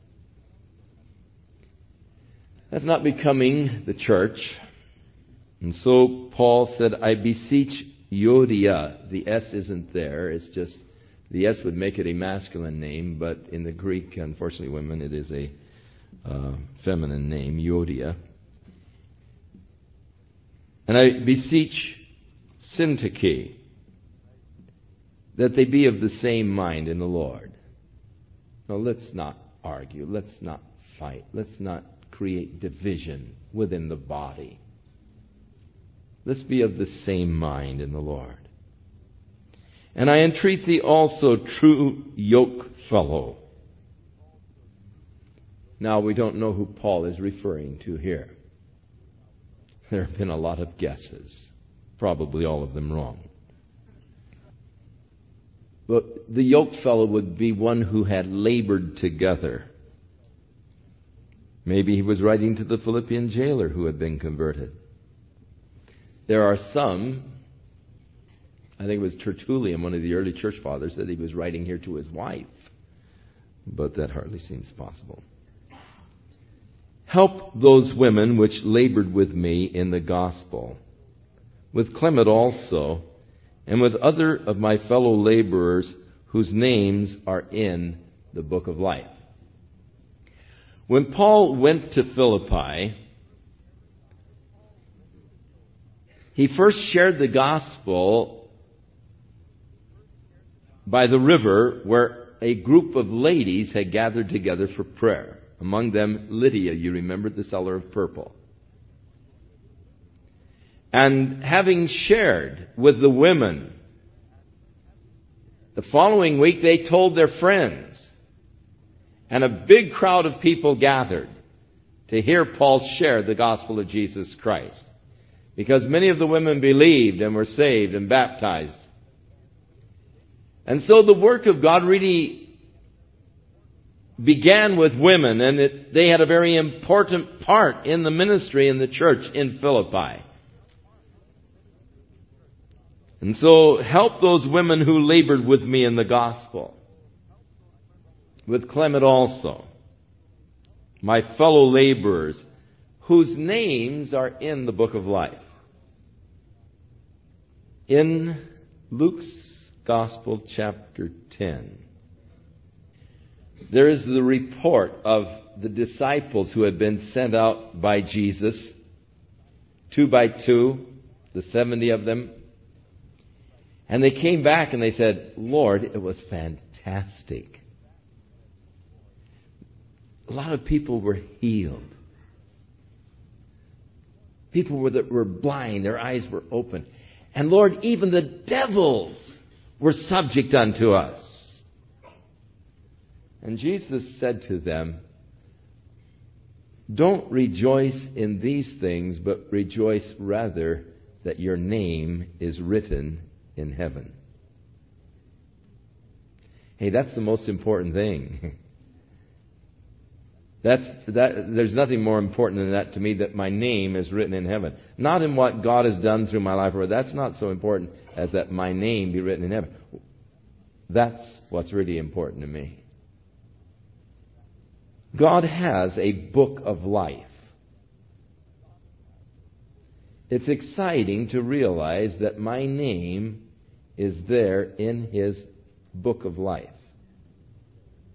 That's not becoming the church. And so Paul said, I beseech Euodia. The S isn't there. It's just, the S would make it a masculine name, but in the Greek, unfortunately, women, it is a uh, feminine name, Euodia. And I beseech Syntyche that they be of the same mind in the Lord. Now, let's not argue. Let's not fight. Let's not create division within the body. Let's be of the same mind in the Lord. And I entreat thee also, true yoke fellow. Now, we don't know who Paul is referring to here. There have been a lot of guesses, probably all of them wrong. But the yoke fellow would be one who had labored together. Maybe he was writing to the Philippian jailer who had been converted. There are some, I think it was Tertullian, one of the early church fathers, that he was writing here to his wife. But that hardly seems possible. Help those women which labored with me in the gospel, with Clement also, and with other of my fellow laborers whose names are in the book of life. When Paul went to Philippi, he first shared the gospel by the river where a group of ladies had gathered together for prayer. Among them, Lydia, you remember, the seller of purple. And having shared with the women, the following week they told their friends. And a big crowd of people gathered to hear Paul share the gospel of Jesus Christ. Because many of the women believed and were saved and baptized. And so the work of God really began with women, and it, they had a very important part in the ministry in the church in Philippi. And so help those women who labored with me in the gospel. With Clement also, my fellow laborers, whose names are in the book of life. In Luke's Gospel, chapter ten, there is the report of the disciples who had been sent out by Jesus, two by two, the seventy of them. And they came back and they said, Lord, it was fantastic. A lot of people were healed. People were, that were blind, their eyes were open. And Lord, even the devils were subject unto us. And Jesus said to them, don't rejoice in these things, but rejoice rather that your name is written in heaven. Hey, that's the most important thing. That's, that, there's nothing more important than that to me, that my name is written in heaven. Not in what God has done through my life, or that's not so important as that my name be written in heaven. That's what's really important to me. God has a book of life. It's exciting to realize that my name is there in His book of life.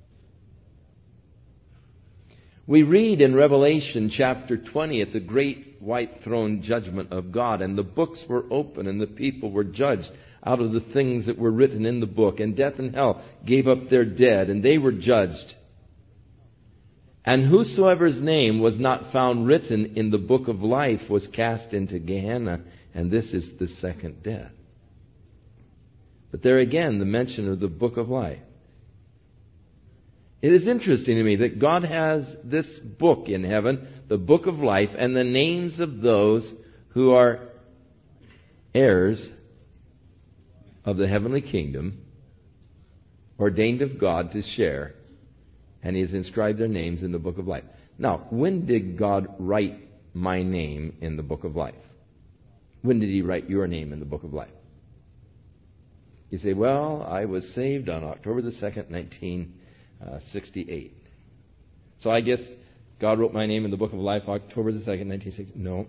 We read in Revelation chapter twenty at the great white throne judgment of God, and the books were open, and the people were judged out of the things that were written in the book, and death and hell gave up their dead, and they were judged. And whosoever's name was not found written in the book of life was cast into Gehenna, and this is the second death. But there again, the mention of the book of life. It is interesting to me that God has this book in heaven, the book of life, and the names of those who are heirs of the heavenly kingdom, ordained of God to share, and He has inscribed their names in the book of life. Now, when did God write my name in the book of life? When did He write your name in the book of life? You say, well, I was saved on October the second, nineteen sixty-eight. So I guess God wrote my name in the book of life October the second, nineteen sixty. No.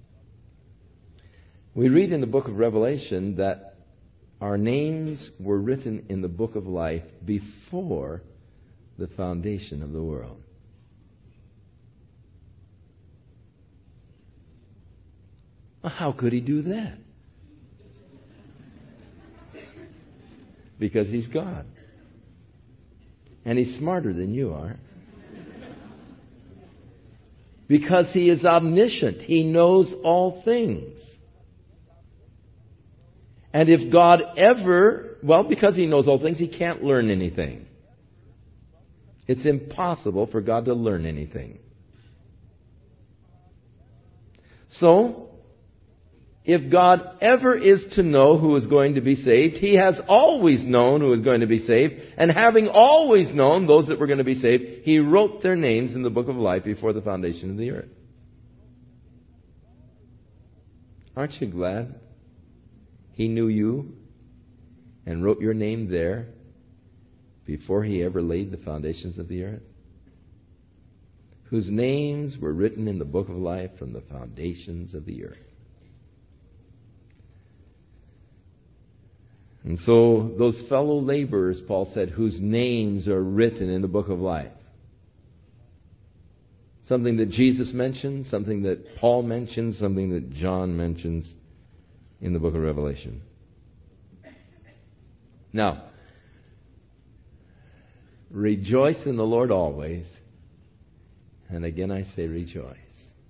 We read in the book of Revelation that our names were written in the book of life before the foundation of the world. Well, how could He do that? Because He's God. And He's smarter than you are. Because He is omniscient. He knows all things. And if God ever, well, because He knows all things, He can't learn anything. It's impossible for God to learn anything. So, if God ever is to know who is going to be saved, He has always known who is going to be saved. And having always known those that were going to be saved, He wrote their names in the book of life before the foundation of the earth. Aren't you glad He knew you and wrote your name there before He ever laid the foundations of the earth? Whose names were written in the book of life from the foundations of the earth. And so those fellow laborers, Paul said, whose names are written in the book of life. Something that Jesus mentioned, something that Paul mentioned, something that John mentions in the book of Revelation. Now, rejoice in the Lord always. And again I say rejoice.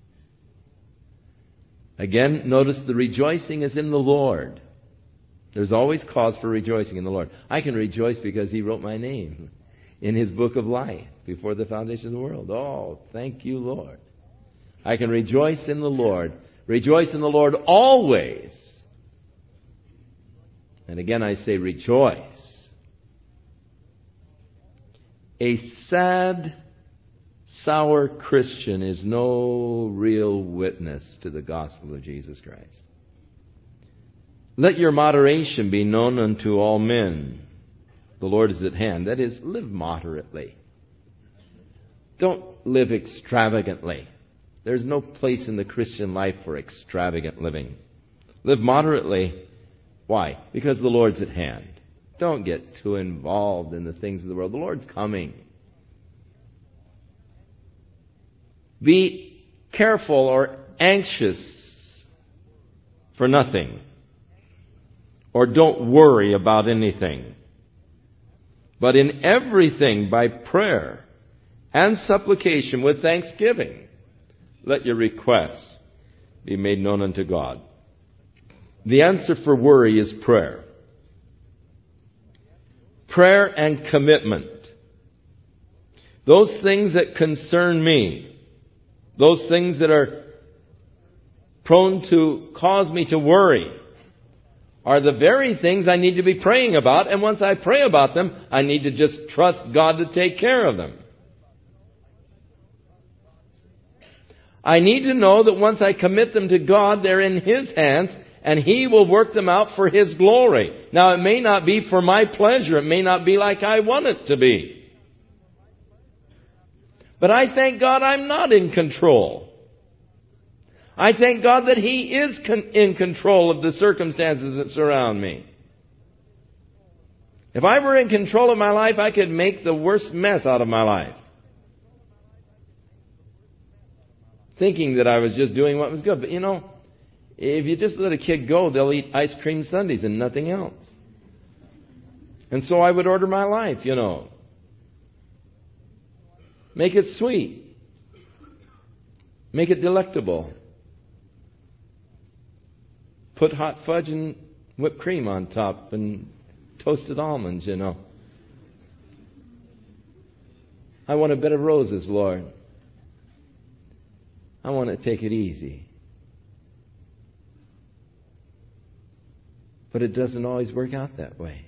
Again, notice the rejoicing is in the Lord. There's always cause for rejoicing in the Lord. I can rejoice because He wrote my name in His book of life before the foundation of the world. Oh, thank you, Lord. I can rejoice in the Lord. Rejoice in the Lord always. And again I say rejoice. A sad, sour Christian is no real witness to the gospel of Jesus Christ. Let your moderation be known unto all men. The Lord is at hand. That is, live moderately. Don't live extravagantly. There's no place in the Christian life for extravagant living. Live moderately. Why? Because the Lord's at hand. Don't get too involved in the things of the world. The Lord's coming. Be careful or anxious for nothing. Or don't worry about anything. But in everything, by prayer and supplication with thanksgiving, let your requests be made known unto God. The answer for worry is prayer. Prayer and commitment. Those things that concern me, those things that are prone to cause me to worry, are the very things I need to be praying about. And once I pray about them, I need to just trust God to take care of them. I need to know that once I commit them to God, they're in His hands, and He will work them out for His glory. Now, it may not be for my pleasure. It may not be like I want it to be. But I thank God I'm not in control. I thank God that He is con- in control of the circumstances that surround me. If I were in control of my life, I could make the worst mess out of my life. thinking that I was just doing what was good. But you know, if you just let a kid go, they'll eat ice cream sundaes and nothing else. And so I would order my life, you know. Make it sweet. Make it delectable. Put hot fudge and whipped cream on top and toasted almonds, you know. I want a bed of roses, Lord. I want to take it easy. But it doesn't always work out that way.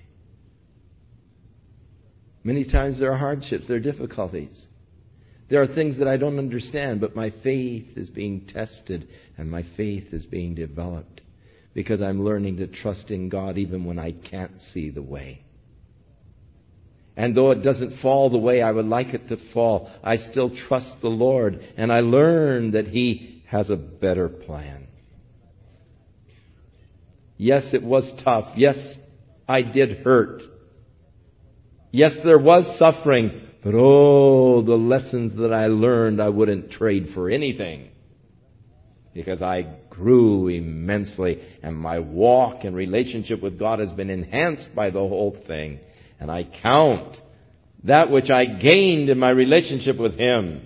Many times there are hardships, there are difficulties. There are things that I don't understand, but my faith is being tested and my faith is being developed because I'm learning to trust in God even when I can't see the way. And though it doesn't fall the way I would like it to fall, I still trust the Lord, and I learn that He has a better plan. Yes, it was tough. Yes, I did hurt. Yes, there was suffering. But oh, the lessons that I learned I wouldn't trade for anything. Because I grew immensely, and my walk and relationship with God has been enhanced by the whole thing. And I count that which I gained in my relationship with Him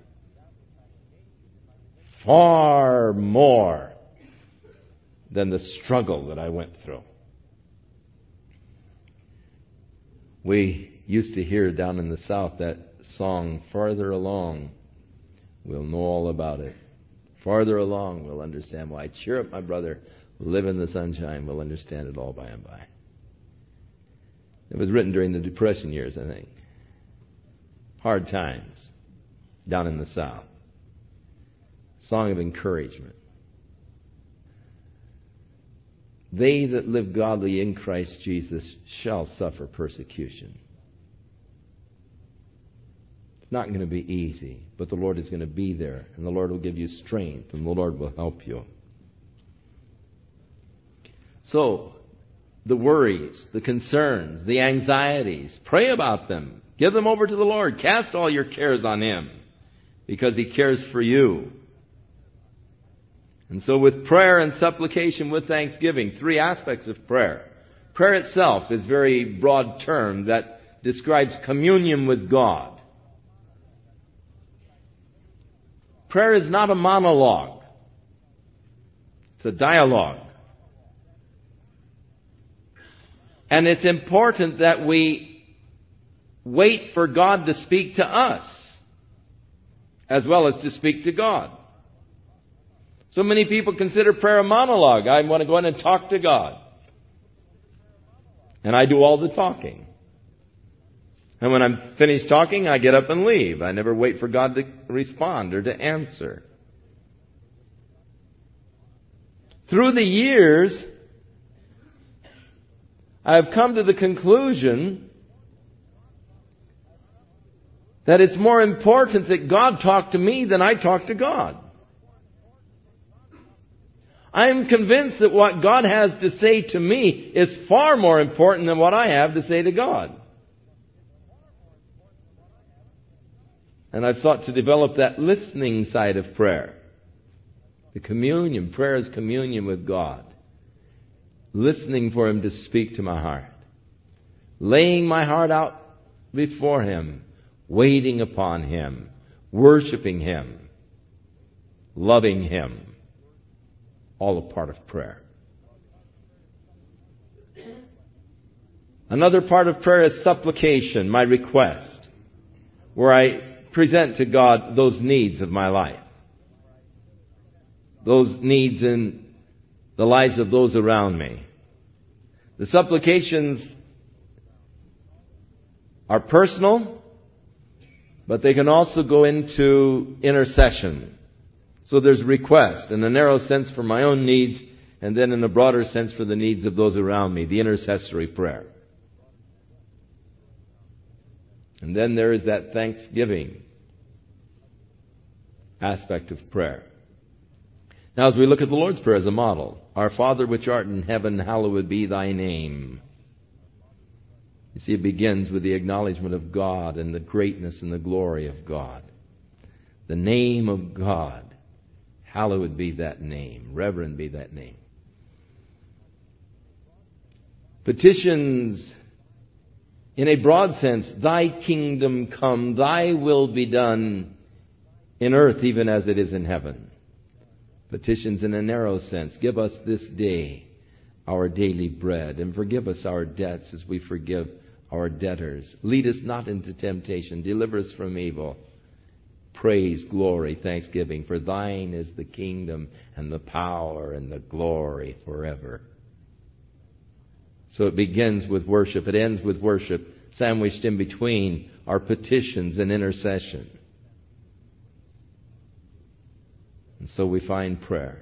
far more than the struggle that I went through. We used to hear down in the South that song, "Farther along, we'll know all about it. Farther along, we'll understand why. Cheer up, my brother. Live in the sunshine. We'll understand it all by and by." It was written during the Depression years, I think. Hard times down in the South. Song of encouragement. They that live godly in Christ Jesus shall suffer persecution. It's not going to be easy, but the Lord is going to be there, and the Lord will give you strength, and the Lord will help you. So, the worries, the concerns, the anxieties, pray about them. Give them over to the Lord. Cast all your cares on Him, because He cares for you. And so with prayer and supplication with thanksgiving, three aspects of prayer. Prayer itself is a very broad term that describes communion with God. Prayer is not a monologue. It's a dialogue. And it's important that we wait for God to speak to us as well as to speak to God. So many people consider prayer a monologue. I want to go in and talk to God. And I do all the talking. And when I'm finished talking, I get up and leave. I never wait for God to respond or to answer. Through the years, I have come to the conclusion that it's more important that God talk to me than I talk to God. I am convinced that what God has to say to me is far more important than what I have to say to God. And I've sought to develop that listening side of prayer. The communion. Prayer is communion with God. Listening for Him to speak to my heart. Laying my heart out before Him. Waiting upon Him. Worshiping Him. Loving Him. All a part of prayer. Another part of prayer is supplication, my request, where I present to God those needs of my life. Those needs in the lives of those around me. The supplications are personal, but they can also go into intercession. So there's request in a narrow sense for my own needs, and then in a broader sense for the needs of those around me, the intercessory prayer. And then there is that thanksgiving aspect of prayer. Now as we look at the Lord's Prayer as a model, Our Father which art in heaven, hallowed be thy name. You see, it begins with the acknowledgement of God and the greatness and the glory of God. The name of God. Hallowed be that name. Reverend be that name. Petitions, in a broad sense, thy kingdom come, thy will be done in earth even as it is in heaven. Petitions in a narrow sense, give us this day our daily bread, and forgive us our debts as we forgive our debtors. Lead us not into temptation, deliver us from evil. Praise, glory, thanksgiving, for thine is the kingdom and the power and the glory forever. So it begins with worship, it ends with worship, sandwiched in between are petitions and intercession. And so we find prayer,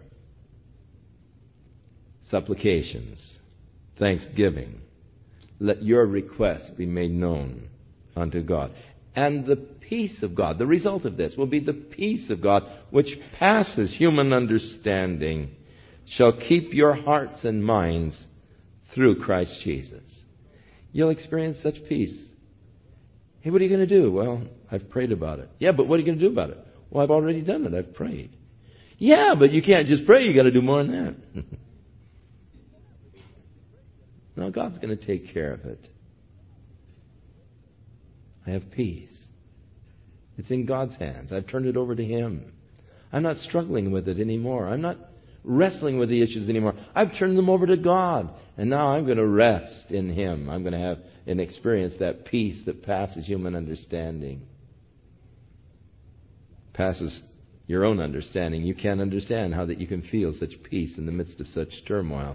supplications, thanksgiving. Let your requests be made known unto God. And the peace of God, the result of this will be the peace of God, which passes human understanding, shall keep your hearts and minds through Christ Jesus. You'll experience such peace. Hey, what are you going to do? Well, I've prayed about it. Yeah, but what are you going to do about it? Well, I've already done it. I've prayed. Yeah, but you can't just pray. You've got to do more than that. No, God's going to take care of it. I have peace. It's in God's hands. I've turned it over to Him. I'm not struggling with it anymore. I'm not wrestling with the issues anymore. I've turned them over to God. And now I'm going to rest in Him. I'm going to have and experience that peace that passes human understanding. Passes your own understanding. You can't understand how that you can feel such peace in the midst of such turmoil.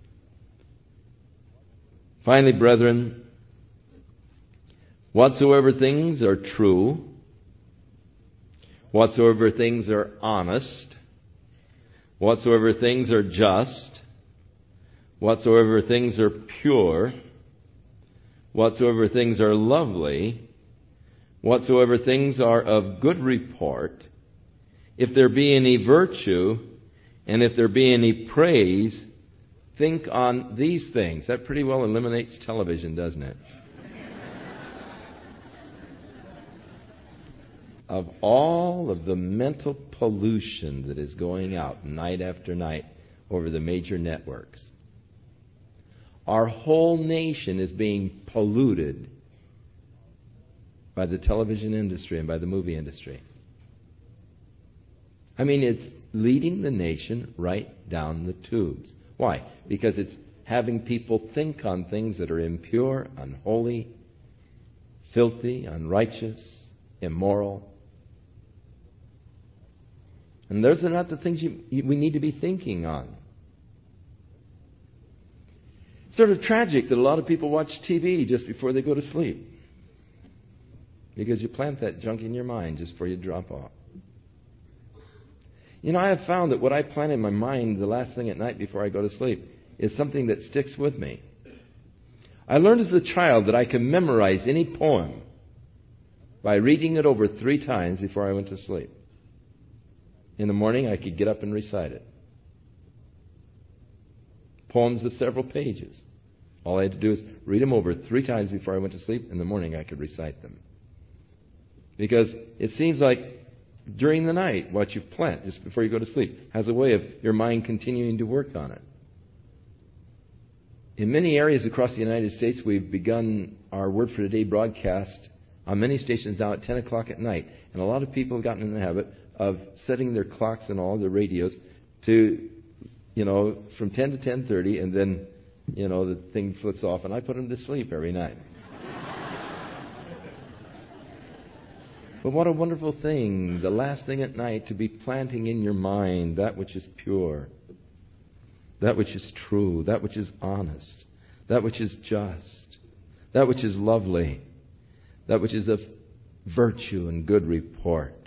Finally, brethren, whatsoever things are true, whatsoever things are honest, whatsoever things are just, whatsoever things are pure, whatsoever things are lovely, whatsoever things are of good report, if there be any virtue, and if there be any praise, think on these things. That pretty well eliminates television, doesn't it? Of all of the mental pollution that is going out night after night over the major networks, our whole nation is being polluted by the television industry and by the movie industry. I mean, it's leading the nation right down the tubes. Why? Because it's having people think on things that are impure, unholy, filthy, unrighteous, immoral. And those are not the things you, you, we need to be thinking on. It's sort of tragic that a lot of people watch T V just before they go to sleep. Because you plant that junk in your mind just before you drop off. You know, I have found that what I plant in my mind the last thing at night before I go to sleep is something that sticks with me. I learned as a child that I can memorize any poem by reading it over three times before I went to sleep. In the morning, I could get up and recite it. Poems of several pages. All I had to do is read them over three times before I went to sleep. In the morning, I could recite them. Because it seems like during the night, what you plant just before you go to sleep has a way of your mind continuing to work on it. In many areas across the United States, we've begun our Word for Today broadcast on many stations now at ten o'clock at night. And a lot of people have gotten in the habit of setting their clocks and all their radios to, you know, from ten to ten thirty, and then, you know, the thing flips off, and I put them to sleep every night. But what a wonderful thing, the last thing at night, to be planting in your mind that which is pure, that which is true, that which is honest, that which is just, that which is lovely, that which is of virtue and good report.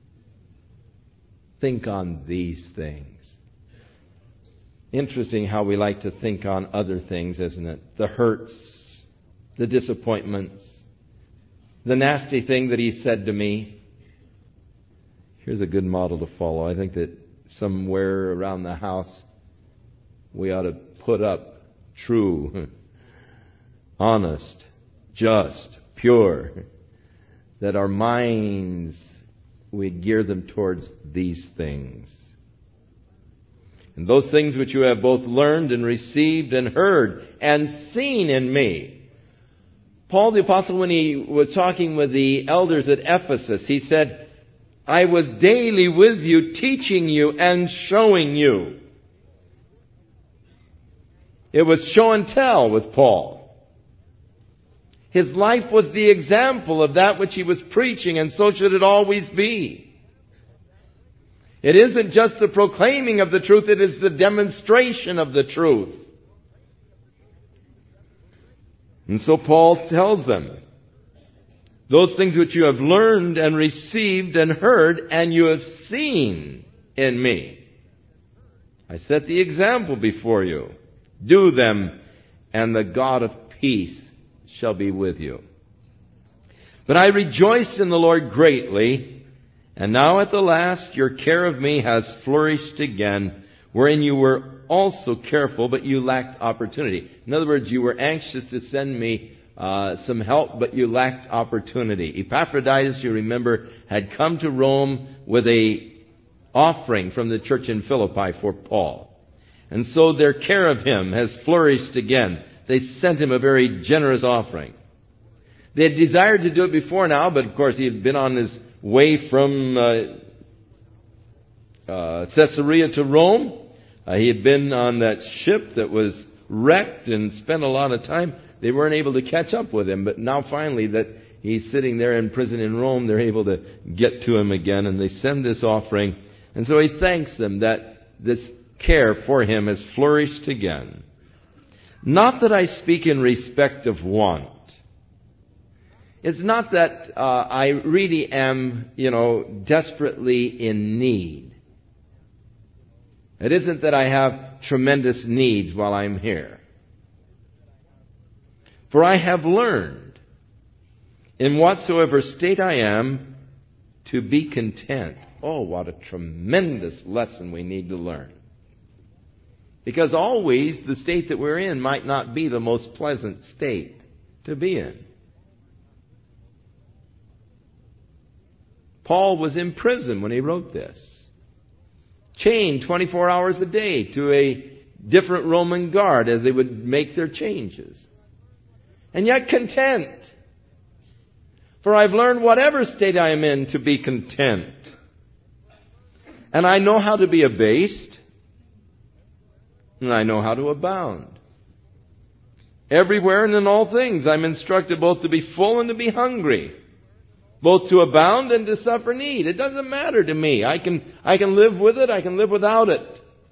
Think on these things. Interesting how we like to think on other things, isn't it? The hurts, the disappointments, the nasty thing that he said to me. Here's a good model to follow. I think that somewhere around the house we ought to put up true, honest, just, pure, that our minds, we gear them towards these things. And those things which you have both learned and received and heard and seen in me. Paul the Apostle, when he was talking with the elders at Ephesus, he said, I was daily with you, teaching you and showing you. It was show and tell with Paul. His life was the example of that which he was preaching, and so should it always be. It isn't just the proclaiming of the truth, it is the demonstration of the truth. And so Paul tells them, those things which you have learned and received and heard and you have seen in me. I set the example before you. Do them, and the God of peace shall be with you. But I rejoiced in the Lord greatly, and now at the last your care of me has flourished again, wherein you were also careful, but you lacked opportunity. In other words, you were anxious to send me uh, some help, but you lacked opportunity. Epaphroditus, you remember, had come to Rome with a offering from the church in Philippi for Paul. And so their care of him has flourished again. They sent him a very generous offering. They had desired to do it before now, but of course he had been on his way from uh, uh, Caesarea to Rome. Uh, he had been on that ship that was wrecked and spent a lot of time. They weren't able to catch up with him, but now finally that he's sitting there in prison in Rome, they're able to get to him again, and they send this offering. And so he thanks them that this care for him has flourished again. Not that I speak in respect of want. It's not that uh, I really am, you know, desperately in need. It isn't that I have tremendous needs while I'm here. For I have learned, in whatsoever state I am, to be content. Oh, what a tremendous lesson we need to learn. Because always the state that we're in might not be the most pleasant state to be in. Paul was in prison when he wrote this. Chained twenty-four hours a day to a different Roman guard as they would make their changes. And yet content. For I've learned whatever state I am in to be content. And I know how to be abased. And I know how to abound. Everywhere and in all things I'm instructed both to be full and to be hungry. Both to abound and to suffer need. It doesn't matter to me. I can, I can live with it. I can live without it.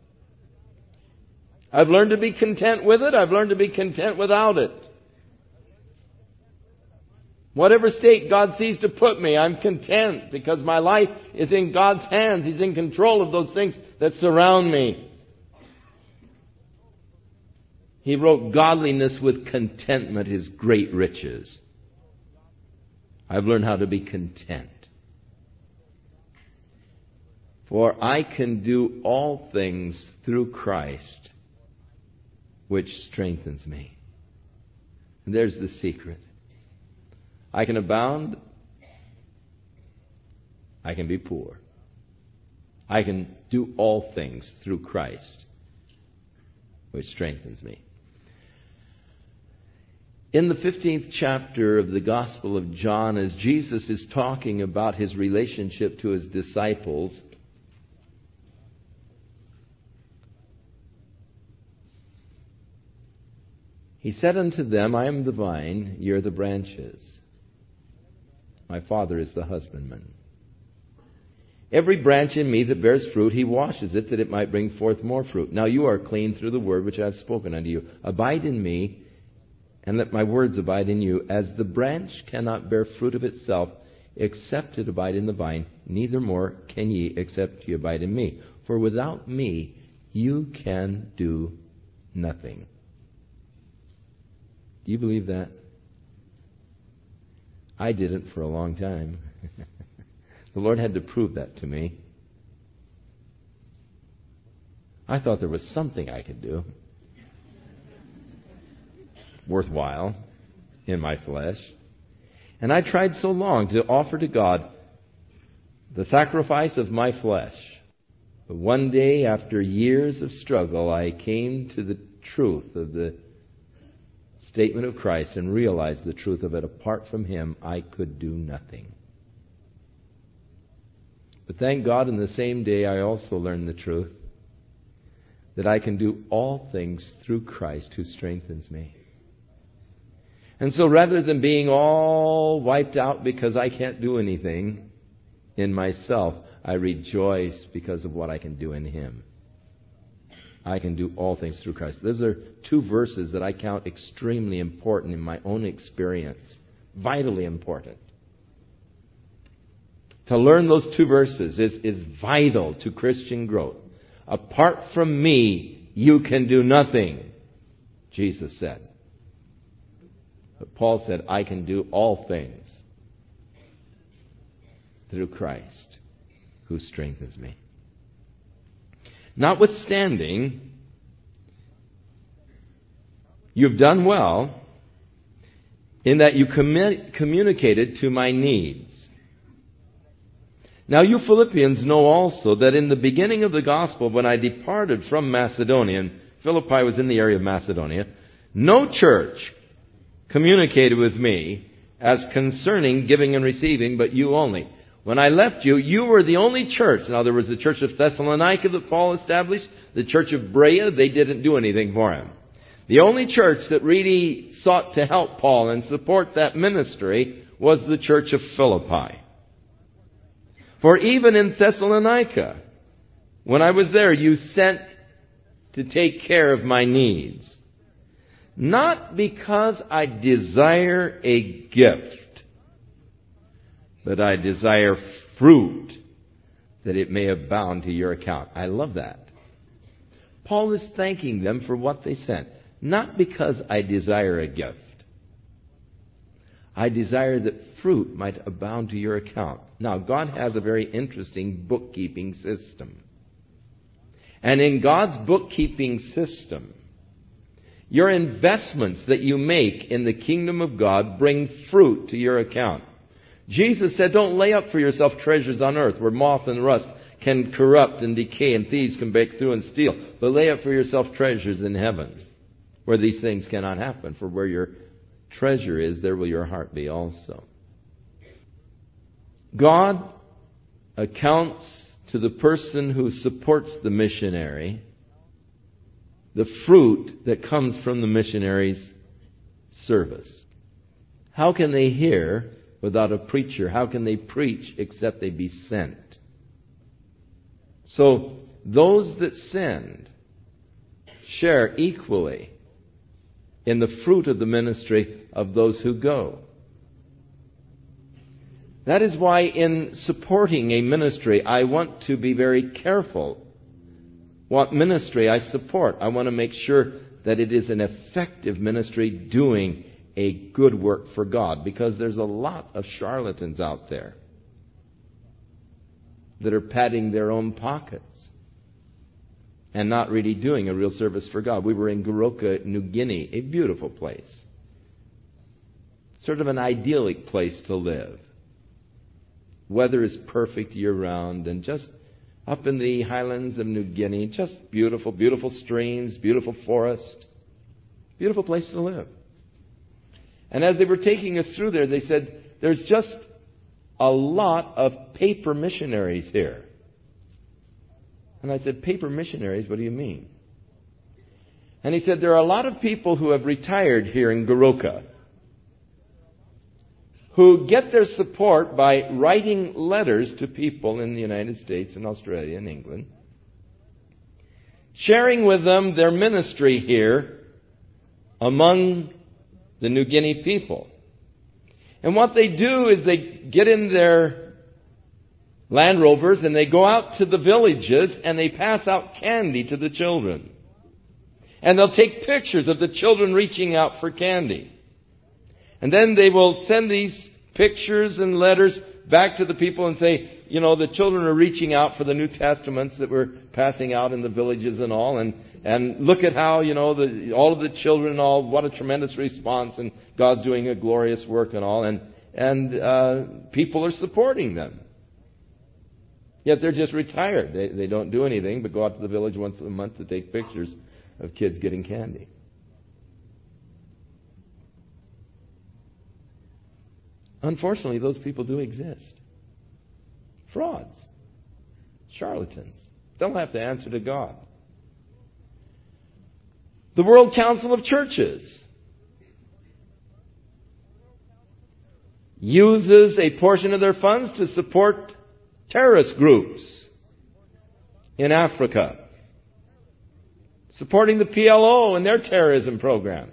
I've learned to be content with it. I've learned to be content without it. Whatever state God sees to put me, I'm content because my life is in God's hands. He's in control of those things that surround me. He wrote, godliness with contentment is great riches. I've learned how to be content. For I can do all things through Christ, which strengthens me. And there's the secret. I can abound. I can be poor. I can do all things through Christ, which strengthens me. In the fifteenth chapter of the Gospel of John, as Jesus is talking about his relationship to his disciples, he said unto them, I am the vine, ye are the branches. My Father is the husbandman. Every branch in me that bears fruit, he washes it, that it might bring forth more fruit. Now you are clean through the word which I have spoken unto you. Abide in me, and let my words abide in you. As the branch cannot bear fruit of itself, except it abide in the vine, neither more can ye, except ye abide in me. For without me, you can do nothing. Do you believe that? I didn't for a long time. The Lord had to prove that to me. I thought there was something I could do worthwhile in my flesh. And I tried so long to offer to God the sacrifice of my flesh. But one day, after years of struggle, I came to the truth of the statement of Christ and realized the truth of it. Apart from Him, I could do nothing. But thank God, in the same day, I also learned the truth that I can do all things through Christ who strengthens me. And so rather than being all wiped out because I can't do anything in myself, I rejoice because of what I can do in Him. I can do all things through Christ. Those are two verses that I count extremely important in my own experience. Vitally important. To learn those two verses is, is vital to Christian growth. Apart from me, you can do nothing, Jesus said. But Paul said, I can do all things through Christ who strengthens me. Notwithstanding, you've done well in that you commu- communicated to my needs. Now you Philippians know also that in the beginning of the gospel, when I departed from Macedonia, and Philippi was in the area of Macedonia, no church communicated with me as concerning giving and receiving, but you only. When I left you, you were the only church. Now there was the church of Thessalonica that Paul established, the church of Berea, they didn't do anything for him. The only church that really sought to help Paul and support that ministry was the church of Philippi. For even in Thessalonica, when I was there, you sent to take care of my needs. Not because I desire a gift, but I desire fruit, that it may abound to your account. I love that. Paul is thanking them for what they sent. Not because I desire a gift. I desire that fruit might abound to your account. Now, God has a very interesting bookkeeping system. And in God's bookkeeping system, your investments that you make in the kingdom of God bring fruit to your account. Jesus said, don't lay up for yourself treasures on earth where moth and rust can corrupt and decay and thieves can break through and steal. But lay up for yourself treasures in heaven where these things cannot happen. For where your treasure is, there will your heart be also. God accounts to the person who supports the missionary the fruit that comes from the missionary's service. How can they hear without a preacher? How can they preach except they be sent? So those that send share equally in the fruit of the ministry of those who go. That is why in supporting a ministry, I want to be very careful what ministry I support. I want to make sure that it is an effective ministry doing a good work for God, because there's a lot of charlatans out there that are padding their own pockets and not really doing a real service for God. We were in Goroka, New Guinea, a beautiful place. Sort of an idyllic place to live. Weather is perfect year-round, and just up in the highlands of New Guinea, just beautiful, beautiful streams, beautiful forest. Beautiful place to live. And as they were taking us through there, they said, there's just a lot of paper missionaries here. And I said, paper missionaries? What do you mean? And he said, there are a lot of people who have retired here in Goroka who get their support by writing letters to people in the United States and Australia and England, sharing with them their ministry here among the New Guinea people. And what they do is they get in their Land Rovers and they go out to the villages and they pass out candy to the children. And they'll take pictures of the children reaching out for candy. And then they will send these pictures and letters back to the people and say, you know, the children are reaching out for the New Testaments that we're passing out in the villages and all. And, and look at how, you know, the, all of the children and all, what a tremendous response. And God's doing a glorious work and all. And, and uh, people are supporting them. Yet they're just retired. They, they don't do anything but go out to the village once a month to take pictures of kids getting candy. Unfortunately, those people do exist. Frauds. Charlatans. They'll have to answer to God. The World Council of Churches uses a portion of their funds to support terrorist groups in Africa, supporting the P L O and their terrorism program.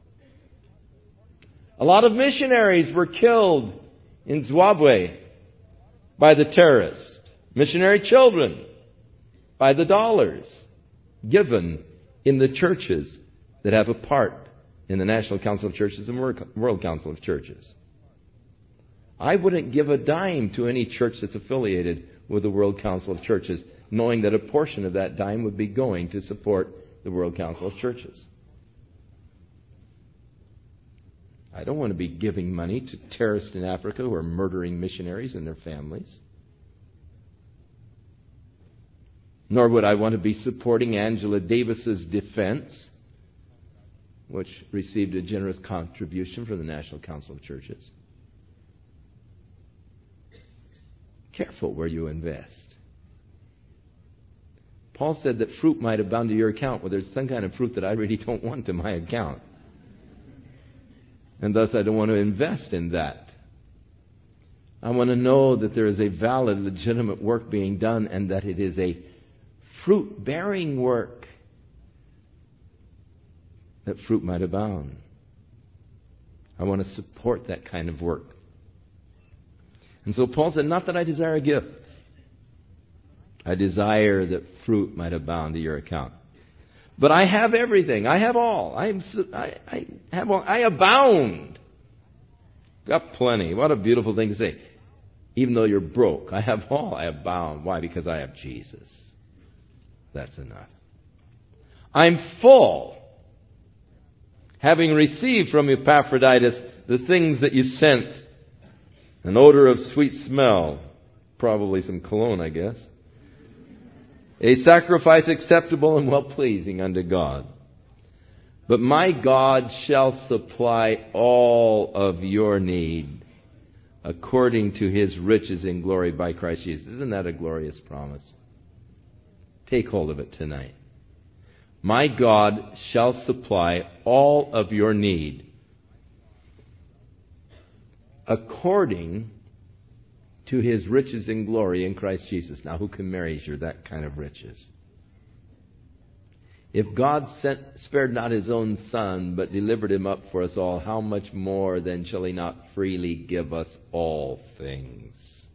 A lot of missionaries were killed in Zimbabwe by the terrorists. Missionary children by the dollars given in the churches that have a part in the National Council of Churches and World Council of Churches. I wouldn't give a dime to any church that's affiliated with the World Council of Churches, knowing that a portion of that dime would be going to support the World Council of Churches. I don't want to be giving money to terrorists in Africa who are murdering missionaries and their families. Nor would I want to be supporting Angela Davis's defense, which received a generous contribution from the National Council of Churches. Careful where you invest. Paul said that fruit might abound to your account. Well, there's some kind of fruit that I really don't want to my account. And thus I don't want to invest in that. I want to know that there is a valid, legitimate work being done and that it is a fruit-bearing work, that fruit might abound. I want to support that kind of work. And so Paul said, not that I desire a gift. I desire that fruit might abound to your account. But I have everything. I have all. I, am, I, I have all. I abound. Got plenty. What a beautiful thing to say. Even though you're broke, I have all. I abound. Why? Because I have Jesus. That's enough. I'm full, having received from Epaphroditus the things that you sent, an odor of sweet smell, probably some cologne, I guess, a sacrifice acceptable and well-pleasing unto God. But my God shall supply all of your need according to His riches in glory by Christ Jesus. Isn't that a glorious promise? Take hold of it tonight. My God shall supply all of your need according to His riches in glory in Christ Jesus. Now, who can measure that kind of riches? If God sent, spared not His own Son, but delivered Him up for us all, how much more then shall He not freely give us all things?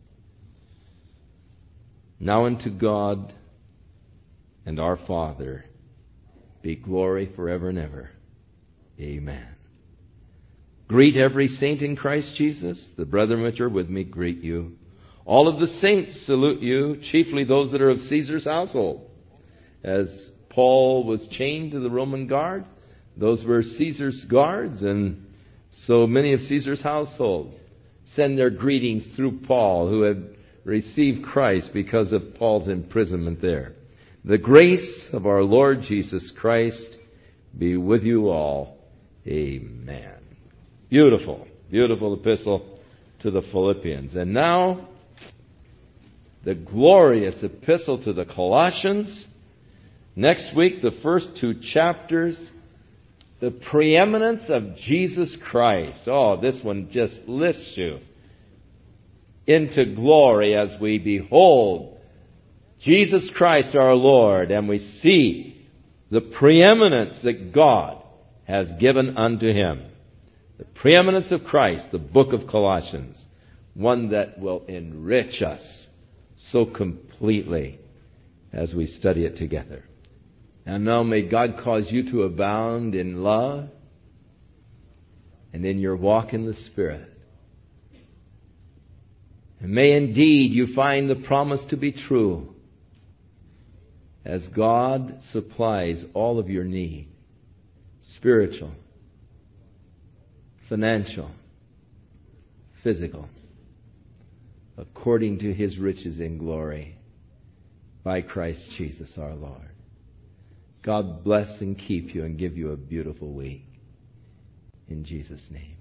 Now unto God and our Father be glory forever and ever. Amen. Greet every saint in Christ Jesus. The brethren which are with me greet you. All of the saints salute you, chiefly those that are of Caesar's household. As Paul was chained to the Roman guard, those were Caesar's guards, and so many of Caesar's household send their greetings through Paul, who had received Christ because of Paul's imprisonment there. The grace of our Lord Jesus Christ be with you all. Amen. Beautiful, beautiful epistle to the Philippians. And now, the glorious epistle to the Colossians. Next week, the first two chapters, the preeminence of Jesus Christ. Oh, this one just lifts you into glory as we behold Jesus Christ our Lord, and we see the preeminence that God has given unto Him. The preeminence of Christ, the book of Colossians, one that will enrich us so completely as we study it together. And now may God cause you to abound in love and in your walk in the Spirit. And may indeed you find the promise to be true, as God supplies all of your need, spiritual, financial, physical, according to His riches in glory by Christ Jesus our Lord. God bless and keep you and give you a beautiful week. In Jesus' name.